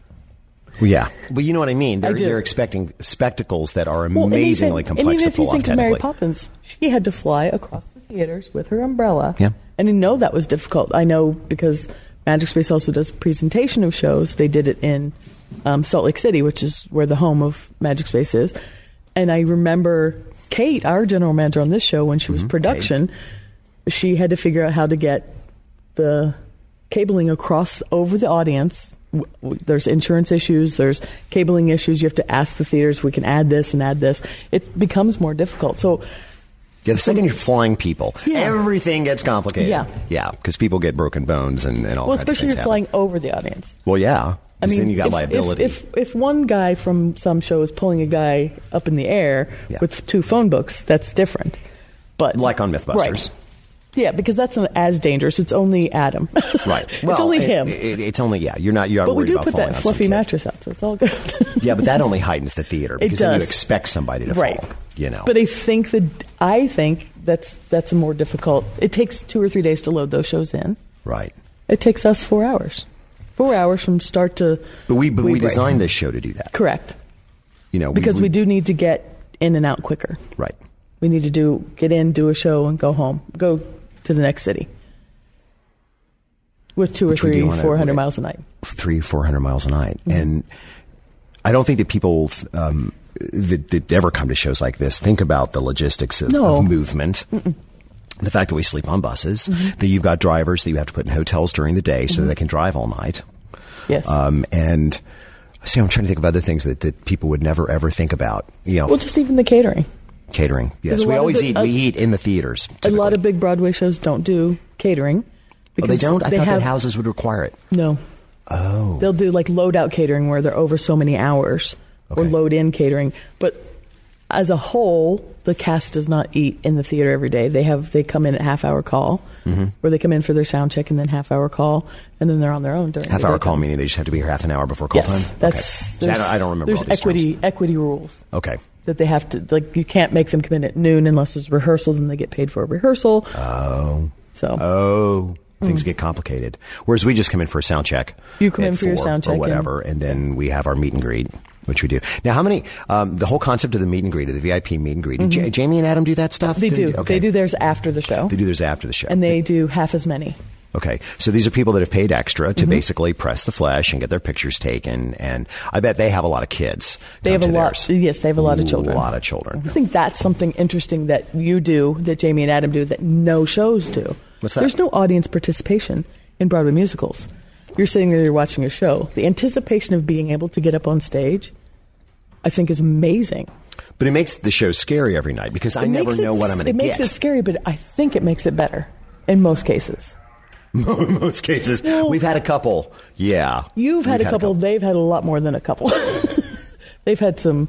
[SPEAKER 1] Well, yeah, well, you know what I mean. They're,
[SPEAKER 2] I do.
[SPEAKER 1] they're expecting spectacles that are
[SPEAKER 2] Well, and
[SPEAKER 1] amazingly
[SPEAKER 2] even,
[SPEAKER 1] complex
[SPEAKER 2] and even
[SPEAKER 1] to
[SPEAKER 2] if you
[SPEAKER 1] pull off
[SPEAKER 2] think of Mary
[SPEAKER 1] technically.
[SPEAKER 2] Poppins, she had to fly across the theaters with her umbrella.
[SPEAKER 1] Yeah.
[SPEAKER 2] And I know that was difficult. I know because Magic Space also does presentation of shows. They did it in um, Salt Lake City, which is where the home of Magic Space is. And I remember Kate, our general manager on this show, when she was mm-hmm. production, Kate. She had to figure out how to get the cabling across over the audience. There's insurance issues, there's cabling issues. You have to ask the theaters if we can add this and add this. It becomes more difficult. So,
[SPEAKER 1] yeah, the second you're flying people, yeah. everything gets complicated.
[SPEAKER 2] Yeah,
[SPEAKER 1] yeah, because people get broken bones and, and all.
[SPEAKER 2] Well,
[SPEAKER 1] kinds
[SPEAKER 2] especially
[SPEAKER 1] of things
[SPEAKER 2] if you're
[SPEAKER 1] happen.
[SPEAKER 2] flying over the audience.
[SPEAKER 1] Well, yeah.
[SPEAKER 2] I mean,
[SPEAKER 1] then you got
[SPEAKER 2] if,
[SPEAKER 1] liability.
[SPEAKER 2] If, if if one guy from some show is pulling a guy up in the air
[SPEAKER 1] yeah.
[SPEAKER 2] with two phone books, that's different. But
[SPEAKER 1] like on MythBusters.
[SPEAKER 2] Right. Yeah, because that's not as dangerous. It's only Adam.
[SPEAKER 1] Right. Well,
[SPEAKER 2] it's only
[SPEAKER 1] it,
[SPEAKER 2] him.
[SPEAKER 1] It, it's only, yeah, you're not, you're not
[SPEAKER 2] but
[SPEAKER 1] worried
[SPEAKER 2] we do
[SPEAKER 1] about
[SPEAKER 2] put
[SPEAKER 1] falling
[SPEAKER 2] that
[SPEAKER 1] on
[SPEAKER 2] fluffy
[SPEAKER 1] some kid.
[SPEAKER 2] mattress out, so it's all good.
[SPEAKER 1] Yeah, but that only heightens the theater because
[SPEAKER 2] it
[SPEAKER 1] then
[SPEAKER 2] does.
[SPEAKER 1] you expect somebody to
[SPEAKER 2] right.
[SPEAKER 1] fall, you know.
[SPEAKER 2] But I think that, I think that's, that's a more difficult, it takes two or three days to load those shows in.
[SPEAKER 1] Right.
[SPEAKER 2] It takes us four hours. Four hours from start to...
[SPEAKER 1] But we, but we
[SPEAKER 2] break.
[SPEAKER 1] designed this show to do that.
[SPEAKER 2] Correct.
[SPEAKER 1] You know,
[SPEAKER 2] because
[SPEAKER 1] we, we,
[SPEAKER 2] we do need to get in and out quicker.
[SPEAKER 1] Right.
[SPEAKER 2] We need to do get in, do a show, and go home. Go to the next city. With two
[SPEAKER 1] Which
[SPEAKER 2] or three,
[SPEAKER 1] four
[SPEAKER 2] hundred miles a night.
[SPEAKER 1] Three, four hundred miles a night.
[SPEAKER 2] Mm-hmm.
[SPEAKER 1] And I don't think that people um, that, that ever come to shows like this think about the logistics of,
[SPEAKER 2] no.
[SPEAKER 1] of movement.
[SPEAKER 2] Mm-mm.
[SPEAKER 1] The fact that we sleep on buses,
[SPEAKER 2] mm-hmm.
[SPEAKER 1] that you've got drivers that you have to put in hotels during the day so
[SPEAKER 2] mm-hmm.
[SPEAKER 1] that they can drive all night.
[SPEAKER 2] Yes.
[SPEAKER 1] Um, and see, I'm trying to think of other things that, that people would never, ever think about. You know,
[SPEAKER 2] well, just even the catering.
[SPEAKER 1] Catering. Yes, we always
[SPEAKER 2] the,
[SPEAKER 1] eat.
[SPEAKER 2] Uh,
[SPEAKER 1] we eat in the theaters. Typically.
[SPEAKER 2] A lot of big Broadway shows don't do catering.
[SPEAKER 1] Oh, they don't? I
[SPEAKER 2] they
[SPEAKER 1] thought
[SPEAKER 2] have,
[SPEAKER 1] that houses would require it.
[SPEAKER 2] No.
[SPEAKER 1] Oh.
[SPEAKER 2] They'll do like load out catering where they're over so many hours,
[SPEAKER 1] okay.
[SPEAKER 2] or load in catering. But as a whole, the cast does not eat in the theater every day. They have they come in at half hour call, mm-hmm. where they come in for their sound check and then half hour call, and then they're on their own during
[SPEAKER 1] half
[SPEAKER 2] the
[SPEAKER 1] hour call
[SPEAKER 2] time.
[SPEAKER 1] Meaning they just have to be here half an hour before call
[SPEAKER 2] yes,
[SPEAKER 1] time.
[SPEAKER 2] That's
[SPEAKER 1] okay. See, I, don't, I don't remember.
[SPEAKER 2] There's
[SPEAKER 1] all these
[SPEAKER 2] equity
[SPEAKER 1] terms.
[SPEAKER 2] equity rules.
[SPEAKER 1] Okay.
[SPEAKER 2] That they have to like you can't make them come in at noon unless there's rehearsal. Then they get paid for a rehearsal.
[SPEAKER 1] Oh.
[SPEAKER 2] So.
[SPEAKER 1] Oh. Things mm. get complicated. Whereas we just come in for a sound check.
[SPEAKER 2] You come in for your sound check
[SPEAKER 1] or whatever, and, and then we have our meet and greet, which we do. Now, how many? Um, the whole concept of the meet and greet, of the V I P meet and greet. Mm-hmm. Did J- Jamie and Adam do that stuff?
[SPEAKER 2] They do.
[SPEAKER 1] Okay.
[SPEAKER 2] They do theirs after the show.
[SPEAKER 1] They do theirs after the show,
[SPEAKER 2] and they do half as many.
[SPEAKER 1] Okay, so these are people that have paid extra to
[SPEAKER 2] mm-hmm.
[SPEAKER 1] basically press the flesh and get their pictures taken, and I bet they have a lot of kids.
[SPEAKER 2] They have a lot.
[SPEAKER 1] Theirs.
[SPEAKER 2] Yes, they have a lot of children.
[SPEAKER 1] A lot of children.
[SPEAKER 2] I think that's something interesting that you do, that Jamie and Adam do, that no shows do.
[SPEAKER 1] What's that?
[SPEAKER 2] There's no audience participation in Broadway musicals. You're sitting there, you're watching a show. The anticipation of being able to get up on stage, I think, is amazing.
[SPEAKER 1] But it makes the show scary every night because I
[SPEAKER 2] it
[SPEAKER 1] never know
[SPEAKER 2] it,
[SPEAKER 1] what I'm going to get.
[SPEAKER 2] It makes it scary, but I think it makes it better in most cases.
[SPEAKER 1] In most cases. Well, we've had a couple. Yeah.
[SPEAKER 2] You've had, a,
[SPEAKER 1] had
[SPEAKER 2] couple.
[SPEAKER 1] a couple.
[SPEAKER 2] They've had a lot more than a couple. They've had some...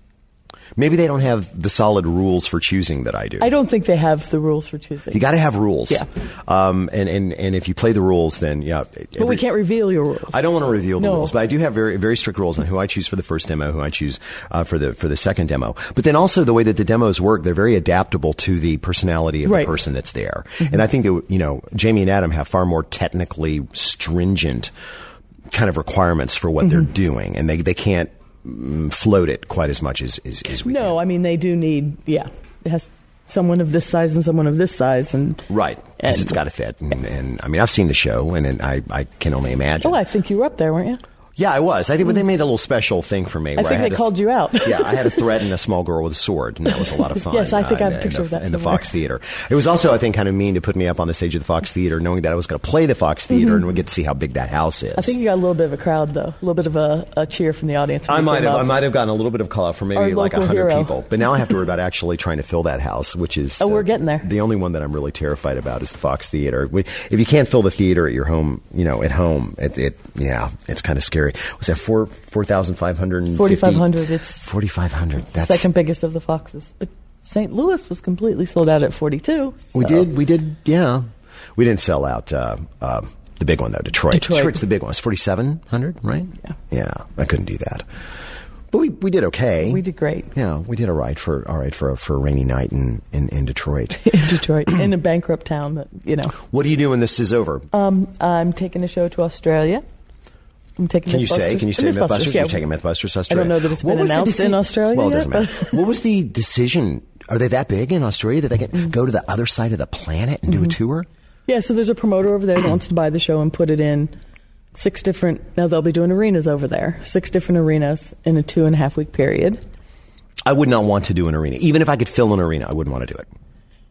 [SPEAKER 1] Maybe they don't have the solid rules for choosing that I do.
[SPEAKER 2] I don't think they have the rules for choosing.
[SPEAKER 1] You got to have rules.
[SPEAKER 2] Yeah.
[SPEAKER 1] Um, and, and, and if you play the rules, then, yeah. Every,
[SPEAKER 2] but we can't reveal your rules.
[SPEAKER 1] I don't want to reveal the
[SPEAKER 2] no.
[SPEAKER 1] rules, but I do have very, very strict rules on who I choose for the first demo, who I choose uh, for the for the second demo. But then also the way that the demos work, they're very adaptable to the personality of
[SPEAKER 2] right.
[SPEAKER 1] the person that's there.
[SPEAKER 2] Mm-hmm.
[SPEAKER 1] And I think that, you know, Jamie and Adam have far more technically stringent kind of requirements for what mm-hmm. they're doing, and they they can't float it quite as much as, as, as we
[SPEAKER 2] no,
[SPEAKER 1] can.
[SPEAKER 2] I mean, they do need, yeah, it has someone of this size and someone of this size. and
[SPEAKER 1] Right, because it's got to fit. And, and, I mean, I've seen the show, and, and I, I can only imagine.
[SPEAKER 2] Oh, I think you were up there, weren't you?
[SPEAKER 1] Yeah, I was. I think, but they made a little special thing for me.
[SPEAKER 2] I
[SPEAKER 1] where
[SPEAKER 2] think
[SPEAKER 1] I had
[SPEAKER 2] they called
[SPEAKER 1] th-
[SPEAKER 2] you out.
[SPEAKER 1] Yeah, I had to threaten a small girl with a sword, and that was a lot of fun.
[SPEAKER 2] Yes, I think
[SPEAKER 1] uh,
[SPEAKER 2] I have a picture
[SPEAKER 1] the,
[SPEAKER 2] of that
[SPEAKER 1] in the
[SPEAKER 2] somewhere.
[SPEAKER 1] Fox Theater. It was also, I think, kind of mean to put me up on the stage of the Fox Theater, knowing that I was going to play the Fox Theater, mm-hmm. and we get to see how big that house is.
[SPEAKER 2] I think you got a little bit of a crowd, though, a little bit of a, a cheer from the audience.
[SPEAKER 1] I might have. Up. I might have gotten a little bit of call out for maybe
[SPEAKER 2] Our
[SPEAKER 1] like a hundred
[SPEAKER 2] hero.
[SPEAKER 1] people, but now I have to worry about actually trying to fill that house, which is
[SPEAKER 2] oh,
[SPEAKER 1] the,
[SPEAKER 2] we're getting there.
[SPEAKER 1] The only one that I'm really terrified about is the Fox Theater. We, if you can't fill the theater at your home, you know, at home, it, it yeah, it's kind of scary. Was that four four thousand five hundred?
[SPEAKER 2] forty-five hundred. It's
[SPEAKER 1] forty-five hundred. That's
[SPEAKER 2] the second biggest of the Foxes. But Saint Louis was completely sold out at forty-two. So.
[SPEAKER 1] We did. We did. Yeah, we didn't sell out uh, uh, the big one though. Detroit.
[SPEAKER 2] Detroit.
[SPEAKER 1] Detroit's the big one. It's forty-seven hundred, right?
[SPEAKER 2] Yeah.
[SPEAKER 1] Yeah. I couldn't do that. But we, we did okay.
[SPEAKER 2] We did great.
[SPEAKER 1] Yeah, we did all right for all right for a, for a rainy night in, in, in Detroit.
[SPEAKER 2] in Detroit, in a bankrupt town that you know.
[SPEAKER 1] What do you do when this is over?
[SPEAKER 2] Um, I'm taking a show to Australia. I'm taking.
[SPEAKER 1] Can you
[SPEAKER 2] Mythbusters.
[SPEAKER 1] say? Can you say
[SPEAKER 2] Mythbusters?
[SPEAKER 1] MythBusters?
[SPEAKER 2] Yeah.
[SPEAKER 1] You're taking MythBusters to Australia.
[SPEAKER 2] I don't know that it's
[SPEAKER 1] what
[SPEAKER 2] been announced
[SPEAKER 1] deci-
[SPEAKER 2] in Australia
[SPEAKER 1] well, it
[SPEAKER 2] yet,
[SPEAKER 1] doesn't matter. What was the decision? Are they that big in Australia that they can mm-hmm. go to the other side of the planet and mm-hmm. do a tour?
[SPEAKER 2] Yeah, so there's a promoter over there that wants to buy the show and put it in Six different, now they'll be doing arenas over there. Six different arenas in a two and a half week period.
[SPEAKER 1] I would not want to do an arena. Even if I could fill an arena, I wouldn't want to do it.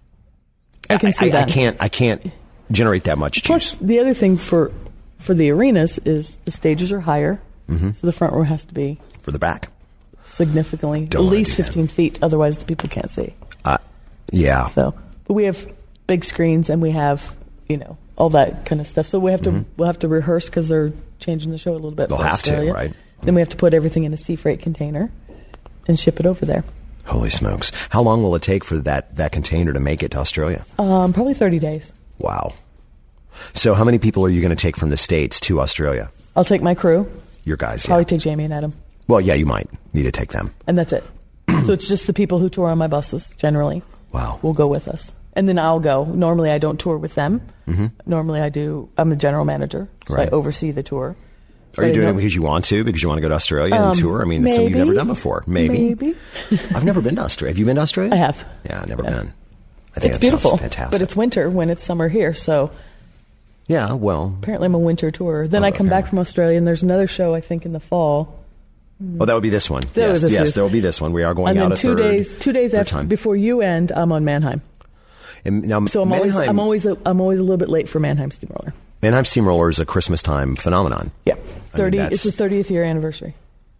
[SPEAKER 2] I can see
[SPEAKER 1] I,
[SPEAKER 2] that.
[SPEAKER 1] I can't, I can't generate that much
[SPEAKER 2] Plus,
[SPEAKER 1] juice.
[SPEAKER 2] the other thing for, for the arenas is the stages are higher, mm-hmm. so the front row has to be
[SPEAKER 1] For the back.
[SPEAKER 2] significantly,
[SPEAKER 1] Don't
[SPEAKER 2] at least
[SPEAKER 1] do that.
[SPEAKER 2] fifteen feet, otherwise the people can't see.
[SPEAKER 1] Uh, yeah.
[SPEAKER 2] So, but we have big screens and we have, you know, all that kind of stuff. So we have to
[SPEAKER 1] Mm-hmm.
[SPEAKER 2] we'll have to rehearse because they're changing the show a little bit.
[SPEAKER 1] They'll
[SPEAKER 2] for
[SPEAKER 1] have to,
[SPEAKER 2] Australia.
[SPEAKER 1] right?
[SPEAKER 2] Then we have to put everything in a sea freight container and ship it over there.
[SPEAKER 1] Holy smokes. How long will it take for that, that container to make it to Australia?
[SPEAKER 2] Um, probably thirty days.
[SPEAKER 1] Wow. So how many people are you going to take from the States to Australia?
[SPEAKER 2] I'll take my crew.
[SPEAKER 1] Your guys, yeah.
[SPEAKER 2] Probably take Jamie and Adam,
[SPEAKER 1] Well, yeah, you might need to take them.
[SPEAKER 2] and that's it. So it's just the people who tour on my buses generally.
[SPEAKER 1] Wow.
[SPEAKER 2] Will go with us, and then I'll go. Normally, I don't tour with them. Mm-hmm. Normally, I do. I'm the general manager, so
[SPEAKER 1] Right.
[SPEAKER 2] I oversee the tour.
[SPEAKER 1] Are you
[SPEAKER 2] But I
[SPEAKER 1] doing it
[SPEAKER 2] know-
[SPEAKER 1] because you want to? Because you want to go to Australia and
[SPEAKER 2] Um,
[SPEAKER 1] tour? I mean, that's something you've never
[SPEAKER 2] maybe.
[SPEAKER 1] done before. Maybe.
[SPEAKER 2] Maybe.
[SPEAKER 1] I've never been to Australia. Have you been to Australia?
[SPEAKER 2] I have.
[SPEAKER 1] Yeah, I've never
[SPEAKER 2] Yeah.
[SPEAKER 1] been. I think
[SPEAKER 2] It's
[SPEAKER 1] that
[SPEAKER 2] beautiful,
[SPEAKER 1] sounds fantastic.
[SPEAKER 2] but it's winter when it's summer here. So
[SPEAKER 1] yeah, well,
[SPEAKER 2] apparently, I'm a winter tour. Then
[SPEAKER 1] Oh,
[SPEAKER 2] I come
[SPEAKER 1] okay.
[SPEAKER 2] back from Australia, and there's another show I think in the fall.
[SPEAKER 1] well, that would be this one.
[SPEAKER 2] That
[SPEAKER 1] yes,
[SPEAKER 2] was this
[SPEAKER 1] yes,
[SPEAKER 2] is-
[SPEAKER 1] there will be this one. We are going
[SPEAKER 2] And
[SPEAKER 1] out
[SPEAKER 2] then
[SPEAKER 1] a
[SPEAKER 2] two
[SPEAKER 1] third,
[SPEAKER 2] days, two days
[SPEAKER 1] third
[SPEAKER 2] after
[SPEAKER 1] time.
[SPEAKER 2] before you end, I'm on Mannheim.
[SPEAKER 1] And now,
[SPEAKER 2] So I'm always,
[SPEAKER 1] Mannheim,
[SPEAKER 2] I'm always, a, I'm always a little bit late for Mannheim Steamroller.
[SPEAKER 1] Mannheim Steamroller is a Christmas time phenomenon.
[SPEAKER 2] Yeah,
[SPEAKER 1] I mean,
[SPEAKER 2] thirty.
[SPEAKER 1] that's-
[SPEAKER 2] It's the thirtieth year anniversary.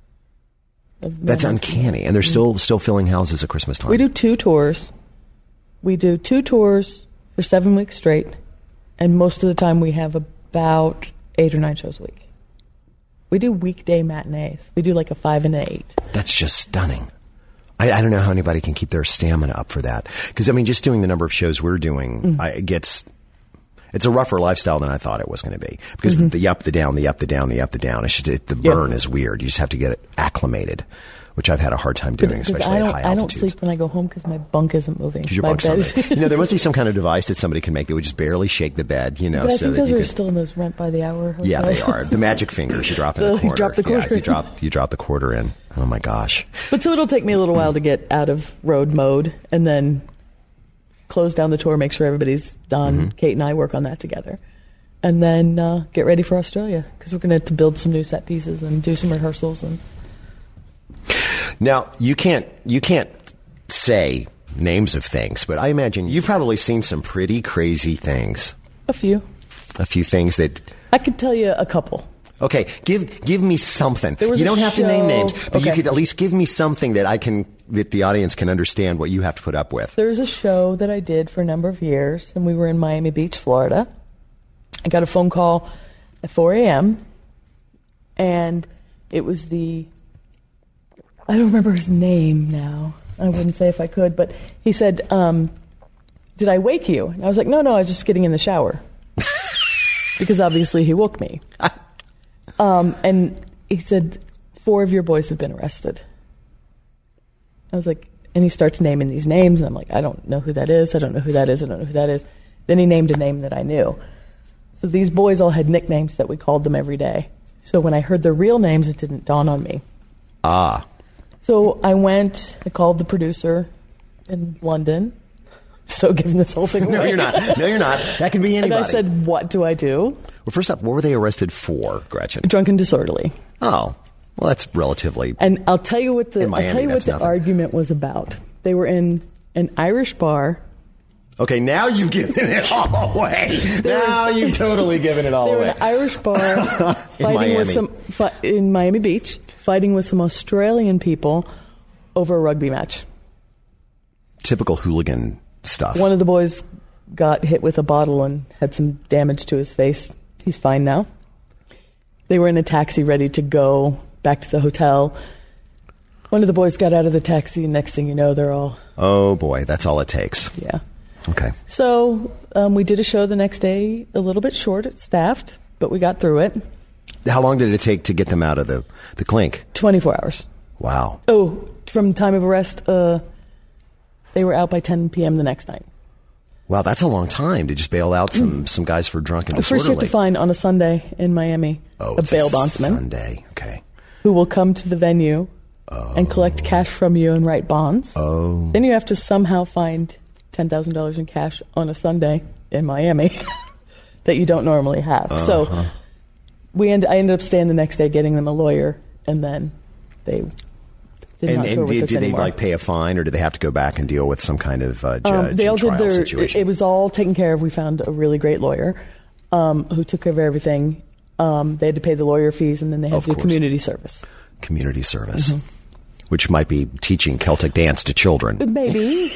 [SPEAKER 2] of
[SPEAKER 1] That's
[SPEAKER 2] Mannheim
[SPEAKER 1] uncanny, and they're still still filling houses at Christmas time.
[SPEAKER 2] We do two tours. We do two tours for seven weeks straight, and most of the time we have about eight or nine shows a week. We do weekday matinees. We do like a five and an eight.
[SPEAKER 1] That's just stunning. I, I don't know how anybody can keep their stamina up for that. Because, I mean, just doing the number of shows we're doing,
[SPEAKER 2] Mm-hmm.
[SPEAKER 1] I, it gets... It's a rougher lifestyle than I thought it was going to be. Because
[SPEAKER 2] Mm-hmm.
[SPEAKER 1] the, the up, the down, the up, the down, the up, the down, it's just, it, the
[SPEAKER 2] Yeah.
[SPEAKER 1] burn is weird. You just have to get it acclimated, which I've had a hard time doing,
[SPEAKER 2] Because
[SPEAKER 1] especially
[SPEAKER 2] I don't,
[SPEAKER 1] at high
[SPEAKER 2] I don't
[SPEAKER 1] altitudes.
[SPEAKER 2] sleep when I go home because my bunk isn't moving.
[SPEAKER 1] Because your
[SPEAKER 2] My
[SPEAKER 1] bunk's
[SPEAKER 2] bed-
[SPEAKER 1] Sunday. You know, there must be some kind of device that somebody can make that would just barely shake the bed, you know,
[SPEAKER 2] But I
[SPEAKER 1] so
[SPEAKER 2] think
[SPEAKER 1] that
[SPEAKER 2] those
[SPEAKER 1] you
[SPEAKER 2] are
[SPEAKER 1] could...
[SPEAKER 2] still in those rent by the hour.
[SPEAKER 1] Yeah, they
[SPEAKER 2] hotels.
[SPEAKER 1] are. The magic fingers. You drop in
[SPEAKER 2] The-
[SPEAKER 1] a
[SPEAKER 2] you
[SPEAKER 1] quarter.
[SPEAKER 2] drop the
[SPEAKER 1] Yeah,
[SPEAKER 2] quarter
[SPEAKER 1] you
[SPEAKER 2] in.
[SPEAKER 1] drop, you drop the quarter in. Oh, my gosh.
[SPEAKER 2] But so it'll take me a little while to get out of road mode and then close down the tour, make sure everybody's done.
[SPEAKER 1] Mm-hmm.
[SPEAKER 2] Kate and I work on that together. And then uh, get ready for Australia because we're going to build some new set pieces and do some rehearsals. And
[SPEAKER 1] Now, you can't you can't say names of things, but I imagine you've probably seen some pretty crazy things.
[SPEAKER 2] a few.
[SPEAKER 1] A few things that...
[SPEAKER 2] I could tell you a couple.
[SPEAKER 1] Okay, give give me something.
[SPEAKER 2] There was
[SPEAKER 1] You
[SPEAKER 2] a
[SPEAKER 1] don't have to name
[SPEAKER 2] show-
[SPEAKER 1] names, but you
[SPEAKER 2] okay.
[SPEAKER 1] could at least give me something that I can that the audience can understand what you have to put up with.
[SPEAKER 2] There's a show that I did for a number of years, and we were in Miami Beach, Florida. I got a phone call at four a.m., and it was the... I don't remember his name now. I wouldn't say if I could, but he said, um, did I wake you? And I was like, no, no, I was just getting in the shower. Because obviously he woke me. Um, and he said, four of your boys have been arrested. I was like, and he starts naming these names, and I'm like, I don't know who that is, I don't know who that is, I don't know who that is. Then he named a name that I knew. So these boys all had nicknames that we called them every day. So when I heard their real names, it didn't dawn on me.
[SPEAKER 1] Ah.
[SPEAKER 2] So I went, I called the producer in London. So giving this whole thing away.
[SPEAKER 1] No, you're not. No, you're not. That can be
[SPEAKER 2] And
[SPEAKER 1] anybody.
[SPEAKER 2] I said, what do I do?
[SPEAKER 1] well, first up, what were they arrested for, Gretchen?
[SPEAKER 2] Drunk and disorderly.
[SPEAKER 1] Oh, well, that's relatively...
[SPEAKER 2] And I'll tell you what the
[SPEAKER 1] In Miami,
[SPEAKER 2] I'll tell you what
[SPEAKER 1] that's
[SPEAKER 2] the
[SPEAKER 1] nothing.
[SPEAKER 2] argument was about. They were in an Irish bar.
[SPEAKER 1] Okay, now you've given it all away. Now you've totally given it all
[SPEAKER 2] They were
[SPEAKER 1] away.
[SPEAKER 2] in an Irish bar fighting
[SPEAKER 1] Miami.
[SPEAKER 2] with some fi- in Miami Beach, fighting with some Australian people over a rugby match.
[SPEAKER 1] Typical hooligan stuff.
[SPEAKER 2] One of the boys got hit with a bottle and had some damage to his face. He's fine now. They were in a taxi ready to go back to the hotel. One of the boys got out of the taxi, and next thing you know, they're all,
[SPEAKER 1] Oh, boy, that's all it takes.
[SPEAKER 2] yeah.
[SPEAKER 1] Okay.
[SPEAKER 2] So um, we did a show the next day, a little bit short, staffed, but we got through it.
[SPEAKER 1] How long did it take to get them out of the, the clink?
[SPEAKER 2] twenty-four hours.
[SPEAKER 1] Wow.
[SPEAKER 2] Oh, from time of arrest, uh, they were out by ten p.m. the next night.
[SPEAKER 1] Wow, that's a long time to just bail out some, some guys for drunk and
[SPEAKER 2] First, you have
[SPEAKER 1] disorderly.
[SPEAKER 2] to find on a Sunday in Miami
[SPEAKER 1] oh,
[SPEAKER 2] a
[SPEAKER 1] it's
[SPEAKER 2] bail bondsman
[SPEAKER 1] Sunday. Okay.
[SPEAKER 2] who will come to the venue and collect cash from you and write bonds.
[SPEAKER 1] Oh.
[SPEAKER 2] Then you have to somehow find ten thousand dollars in cash on a Sunday in Miami that you don't normally have.
[SPEAKER 1] Uh-huh.
[SPEAKER 2] So we end, I ended up staying the next day, getting them a lawyer, and then they did
[SPEAKER 1] and
[SPEAKER 2] not
[SPEAKER 1] and
[SPEAKER 2] tour with
[SPEAKER 1] did,
[SPEAKER 2] us
[SPEAKER 1] did they
[SPEAKER 2] anymore.
[SPEAKER 1] like pay a fine, or did they have to go back and deal with some kind of uh, judge
[SPEAKER 2] Um, they all
[SPEAKER 1] and trial
[SPEAKER 2] did their.
[SPEAKER 1] situation?
[SPEAKER 2] It, it was all taken care of. We found a really great lawyer um, who took care of everything. Um, they had to pay the lawyer fees, and then they had
[SPEAKER 1] Of
[SPEAKER 2] to do
[SPEAKER 1] course.
[SPEAKER 2] community service.
[SPEAKER 1] Community service,
[SPEAKER 2] Mm-hmm.
[SPEAKER 1] which might be teaching Celtic dance to children.
[SPEAKER 2] Maybe.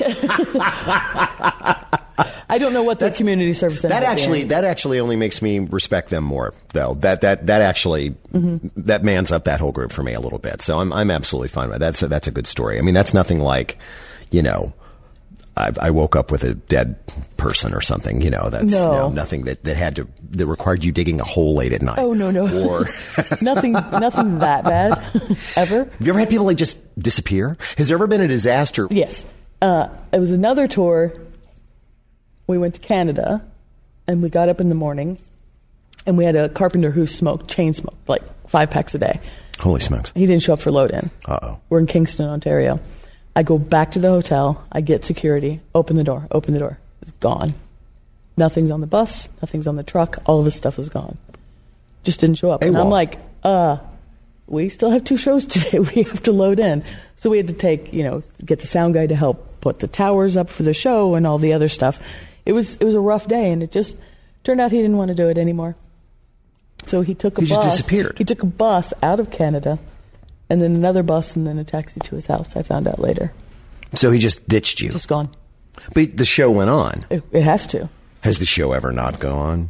[SPEAKER 2] I don't know what the community service ended
[SPEAKER 1] That
[SPEAKER 2] up
[SPEAKER 1] actually,
[SPEAKER 2] being.
[SPEAKER 1] that actually only makes me respect them more, though. That that that actually
[SPEAKER 2] Mm-hmm.
[SPEAKER 1] that mans up that whole group for me a little bit. So I'm I'm absolutely fine with that. That's a, that's a good story. I mean, that's nothing like, you know, I, I woke up with a dead person or something. You know, that's
[SPEAKER 2] No.
[SPEAKER 1] you know, nothing that, that had to that required you digging a hole late at night.
[SPEAKER 2] Oh no no.
[SPEAKER 1] Or
[SPEAKER 2] nothing nothing that bad ever.
[SPEAKER 1] have you ever had people like just disappear? Has there ever been a disaster?
[SPEAKER 2] Yes. Uh, it was another tour. We went to Canada, and we got up in the morning, and we had a carpenter who smoked, chain smoked, like five packs a day.
[SPEAKER 1] Holy smokes!
[SPEAKER 2] He didn't show up for load-in.
[SPEAKER 1] Uh-oh.
[SPEAKER 2] We're in Kingston, Ontario. I go back to the hotel. I get security. Open the door. Open the door. It's gone. Nothing's on the bus. Nothing's on the truck. All of his stuff is gone. Just didn't show up. And
[SPEAKER 1] AWOL.
[SPEAKER 2] I'm like, uh, we still have two shows today. We have to load in. So we had to take, you know, get the sound guy to help put the towers up for the show and all the other stuff. It was it was a rough day, and it just turned out he didn't want to do it anymore. So he took a
[SPEAKER 1] He
[SPEAKER 2] bus.
[SPEAKER 1] just disappeared.
[SPEAKER 2] He took a bus out of Canada, and then another bus, and then a taxi to his house. I found out later.
[SPEAKER 1] So he just ditched you.
[SPEAKER 2] Just gone.
[SPEAKER 1] But the show went on.
[SPEAKER 2] It, it has to.
[SPEAKER 1] Has the show ever not gone on?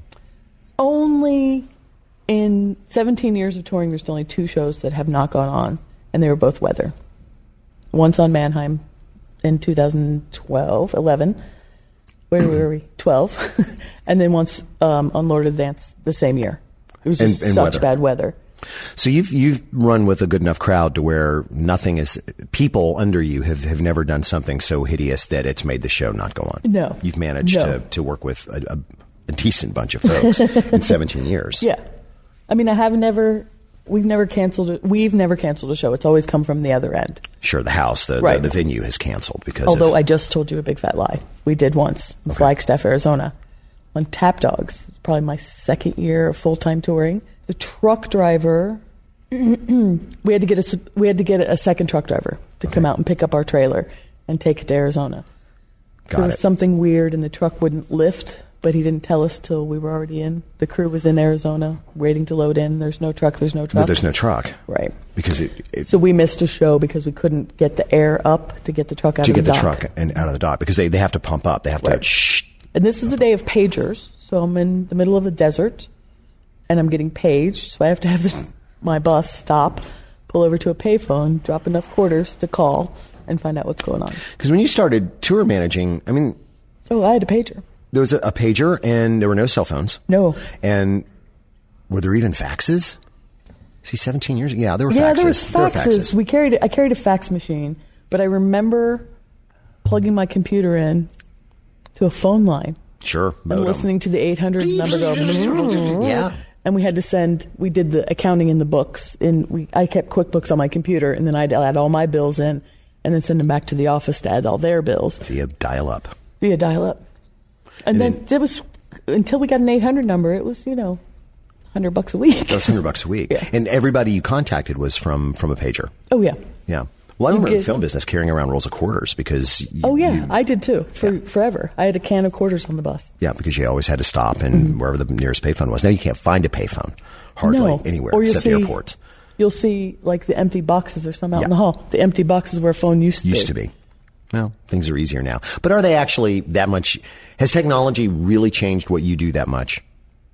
[SPEAKER 2] Only in seventeen years of touring, there's only two shows that have not gone on, and they were both weather. Once on Mannheim in two thousand twelve, eleven. Where were we? twelve. And then once um, on Lord of the Dance the same year. It was just
[SPEAKER 1] And- and
[SPEAKER 2] such
[SPEAKER 1] weather.
[SPEAKER 2] bad weather.
[SPEAKER 1] So you've you've run with a good enough crowd to where nothing is people under you have, have never done something so hideous that it's made the show not go on.
[SPEAKER 2] No.
[SPEAKER 1] You've managed
[SPEAKER 2] No.
[SPEAKER 1] to, to work with a, a, a decent bunch of folks in seventeen years.
[SPEAKER 2] Yeah. I mean, I have never, we've never canceled, a, we've never canceled a show. It's always come from the other end.
[SPEAKER 1] Sure, the house, the,
[SPEAKER 2] Right.
[SPEAKER 1] the, the venue has canceled because
[SPEAKER 2] Although
[SPEAKER 1] of,
[SPEAKER 2] I just told you a big fat lie. We did once in
[SPEAKER 1] Okay.
[SPEAKER 2] Flagstaff, Arizona, on Tap Dogs. It's probably my second year of full time touring. The truck driver, we had to get a s- we had to get a second truck driver to come out and pick up our trailer and take it to Arizona.
[SPEAKER 1] got
[SPEAKER 2] there was
[SPEAKER 1] it.
[SPEAKER 2] something weird, and the truck wouldn't lift. But he didn't tell us till we were already in. The crew was in Arizona, waiting to load in. There's no truck. There's no truck.
[SPEAKER 1] But there's no truck.
[SPEAKER 2] Right.
[SPEAKER 1] Because it, it
[SPEAKER 2] So we missed a show because we couldn't get the air up to get the truck out
[SPEAKER 1] to
[SPEAKER 2] of
[SPEAKER 1] get
[SPEAKER 2] the
[SPEAKER 1] the
[SPEAKER 2] dock.
[SPEAKER 1] truck and out of the dock because they, they have to pump up. They have to
[SPEAKER 2] Right.
[SPEAKER 1] shh.
[SPEAKER 2] And this is the day of pagers. So I'm in the middle of the desert, and I'm getting paged. So I have to have the, my bus stop, pull over to a payphone, drop enough quarters to call, and find out what's going on.
[SPEAKER 1] Because when you started tour managing, I mean,
[SPEAKER 2] Oh, I had a pager.
[SPEAKER 1] there was a, a pager and there were no cell phones.
[SPEAKER 2] No.
[SPEAKER 1] And were there even faxes? See, seventeen years ago? Yeah, there were
[SPEAKER 2] Yeah,
[SPEAKER 1] faxes.
[SPEAKER 2] there was
[SPEAKER 1] There were
[SPEAKER 2] faxes. We carried. I carried a fax machine, but I remember plugging my computer in to a phone line
[SPEAKER 1] Sure.
[SPEAKER 2] and
[SPEAKER 1] modem.
[SPEAKER 2] listening to the eight hundred number go.
[SPEAKER 1] Yeah.
[SPEAKER 2] And we had to send. We did the accounting in the books. In we, I kept QuickBooks on my computer, and then I'd add all my bills in, and then send them back to the office to add all their bills
[SPEAKER 1] Via dial-up.
[SPEAKER 2] via dial-up. And,
[SPEAKER 1] And
[SPEAKER 2] then,
[SPEAKER 1] then-
[SPEAKER 2] there was until we got an eight hundred number. It was you know, hundred bucks a week.
[SPEAKER 1] That was one hundred bucks a week.
[SPEAKER 2] Yeah.
[SPEAKER 1] And everybody you contacted was from, from a pager.
[SPEAKER 2] Oh yeah.
[SPEAKER 1] Yeah. Well, I remember in
[SPEAKER 2] get-
[SPEAKER 1] the film business carrying around rolls of quarters because... You,
[SPEAKER 2] Oh yeah,
[SPEAKER 1] you-
[SPEAKER 2] I did too. For
[SPEAKER 1] Yeah.
[SPEAKER 2] forever, I had a can of quarters on the bus.
[SPEAKER 1] yeah, because you always had to stop and
[SPEAKER 2] Mm-hmm.
[SPEAKER 1] wherever the nearest payphone was. Now you can't find a payphone hardly
[SPEAKER 2] No.
[SPEAKER 1] anywhere
[SPEAKER 2] Or you'll
[SPEAKER 1] except
[SPEAKER 2] see-
[SPEAKER 1] the airports.
[SPEAKER 2] You'll see like the empty boxes or some out
[SPEAKER 1] Yeah.
[SPEAKER 2] in the hall. The empty boxes where a phone used to
[SPEAKER 1] Used
[SPEAKER 2] be.
[SPEAKER 1] to be. Well, things are easier now. But are they actually that much... Has technology really changed what you do that much?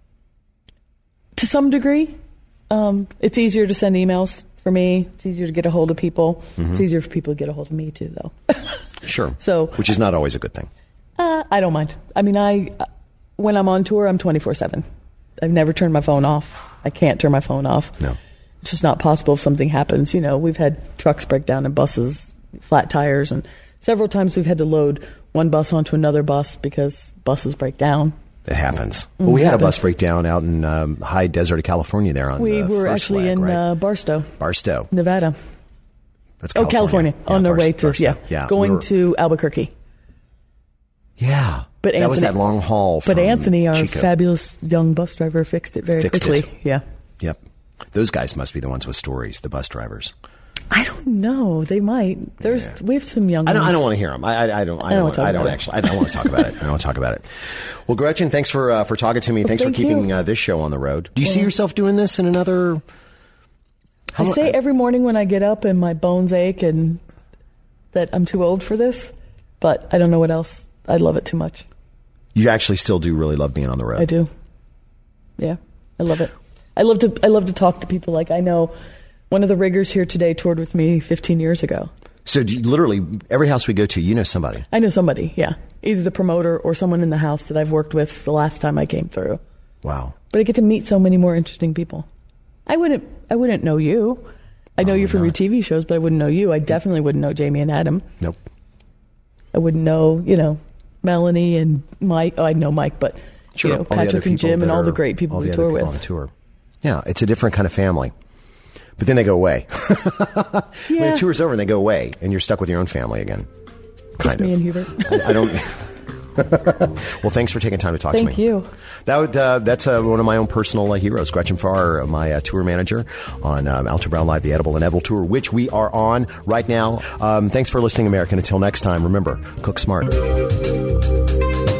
[SPEAKER 2] To some degree, um, it's easier to send emails for me. It's easier to get a hold of people.
[SPEAKER 1] Mm-hmm.
[SPEAKER 2] It's easier for people to get a hold of me too, though.
[SPEAKER 1] Sure.
[SPEAKER 2] So-
[SPEAKER 1] Which is not always a good thing.
[SPEAKER 2] uh, I don't mind. I mean, I uh, when I'm on tour, I'm twenty-four seven. I've never turned my phone off. I can't turn my phone off.
[SPEAKER 1] No.
[SPEAKER 2] It's just not possible if something happens. You know, we've had trucks break down and buses, flat tires, and several times we've had to load one bus onto another bus because buses break down.
[SPEAKER 1] It happens. Well, we had a
[SPEAKER 2] happens.
[SPEAKER 1] bus breakdown out in um, high desert of California there on
[SPEAKER 2] We
[SPEAKER 1] the
[SPEAKER 2] were
[SPEAKER 1] first
[SPEAKER 2] actually
[SPEAKER 1] leg,
[SPEAKER 2] in
[SPEAKER 1] right?
[SPEAKER 2] uh, Barstow,
[SPEAKER 1] Barstow.
[SPEAKER 2] Nevada.
[SPEAKER 1] That's
[SPEAKER 2] Oh,
[SPEAKER 1] California.
[SPEAKER 2] California.
[SPEAKER 1] Yeah,
[SPEAKER 2] on their
[SPEAKER 1] Bar-
[SPEAKER 2] way to,
[SPEAKER 1] Barstow.
[SPEAKER 2] yeah,
[SPEAKER 1] yeah.
[SPEAKER 2] going
[SPEAKER 1] we were-
[SPEAKER 2] to Albuquerque.
[SPEAKER 1] Yeah.
[SPEAKER 2] But
[SPEAKER 1] that was
[SPEAKER 2] Anthony-
[SPEAKER 1] that long haul
[SPEAKER 2] But
[SPEAKER 1] from
[SPEAKER 2] Anthony, our
[SPEAKER 1] Chico.
[SPEAKER 2] fabulous young bus driver, fixed it very
[SPEAKER 1] Fixed
[SPEAKER 2] quickly.
[SPEAKER 1] it.
[SPEAKER 2] Yeah.
[SPEAKER 1] Yep. Those guys must be the ones with stories, the bus drivers.
[SPEAKER 2] I don't know. They might. There's yeah. we have some young.
[SPEAKER 1] I don't.
[SPEAKER 2] ones.
[SPEAKER 1] I don't want to hear them. I, I, I don't. I, I don't. don't I don't actually. I don't want to talk about it. I don't want to talk about it. Well, Gretchen, thanks for uh, for talking to me.
[SPEAKER 2] Well,
[SPEAKER 1] thanks
[SPEAKER 2] thank
[SPEAKER 1] for keeping
[SPEAKER 2] you.
[SPEAKER 1] uh, this show on the road. Do you
[SPEAKER 2] yeah.
[SPEAKER 1] see yourself doing this in another?
[SPEAKER 2] How I say every morning when I get up and my bones ache and that I'm too old for this, but I don't know what else. I love it too much.
[SPEAKER 1] You actually still do really love being on the road.
[SPEAKER 2] I do. Yeah, I love it. I love to. I love to talk to people. Like I know. One of the riggers here today toured with me fifteen years ago.
[SPEAKER 1] So do you, literally, every house we go to, you know somebody.
[SPEAKER 2] I know somebody, yeah. Either the promoter or someone in the house that I've worked with the last time I came through.
[SPEAKER 1] Wow.
[SPEAKER 2] But I get to meet so many more interesting people. I wouldn't I wouldn't know you. I know oh, you from no. your T V shows, but I wouldn't know you. I definitely wouldn't know Jamie and Adam.
[SPEAKER 1] Nope.
[SPEAKER 2] I wouldn't know, you know, Melanie and Mike. Oh, I know Mike, but
[SPEAKER 1] sure.
[SPEAKER 2] you know, Patrick and Jim and all
[SPEAKER 1] are,
[SPEAKER 2] the great people we tour with.
[SPEAKER 1] On the tour. Yeah, it's a different kind of family. But then they go away.
[SPEAKER 2] Yeah.
[SPEAKER 1] When the tour's over and they go away, and you're stuck with your own family again.
[SPEAKER 2] Just me and Hubert.
[SPEAKER 1] I, I don't. Well, thanks for taking time to talk
[SPEAKER 2] Thank
[SPEAKER 1] to me.
[SPEAKER 2] Thank you.
[SPEAKER 1] That would, uh, that's uh, one of my own personal uh, heroes, Gretchen Farr, my uh, tour manager on um, Alton Brown Live, the Edible Inevitable Tour, which we are on right now. Um, thanks for listening, American. Until next time, remember, cook smart.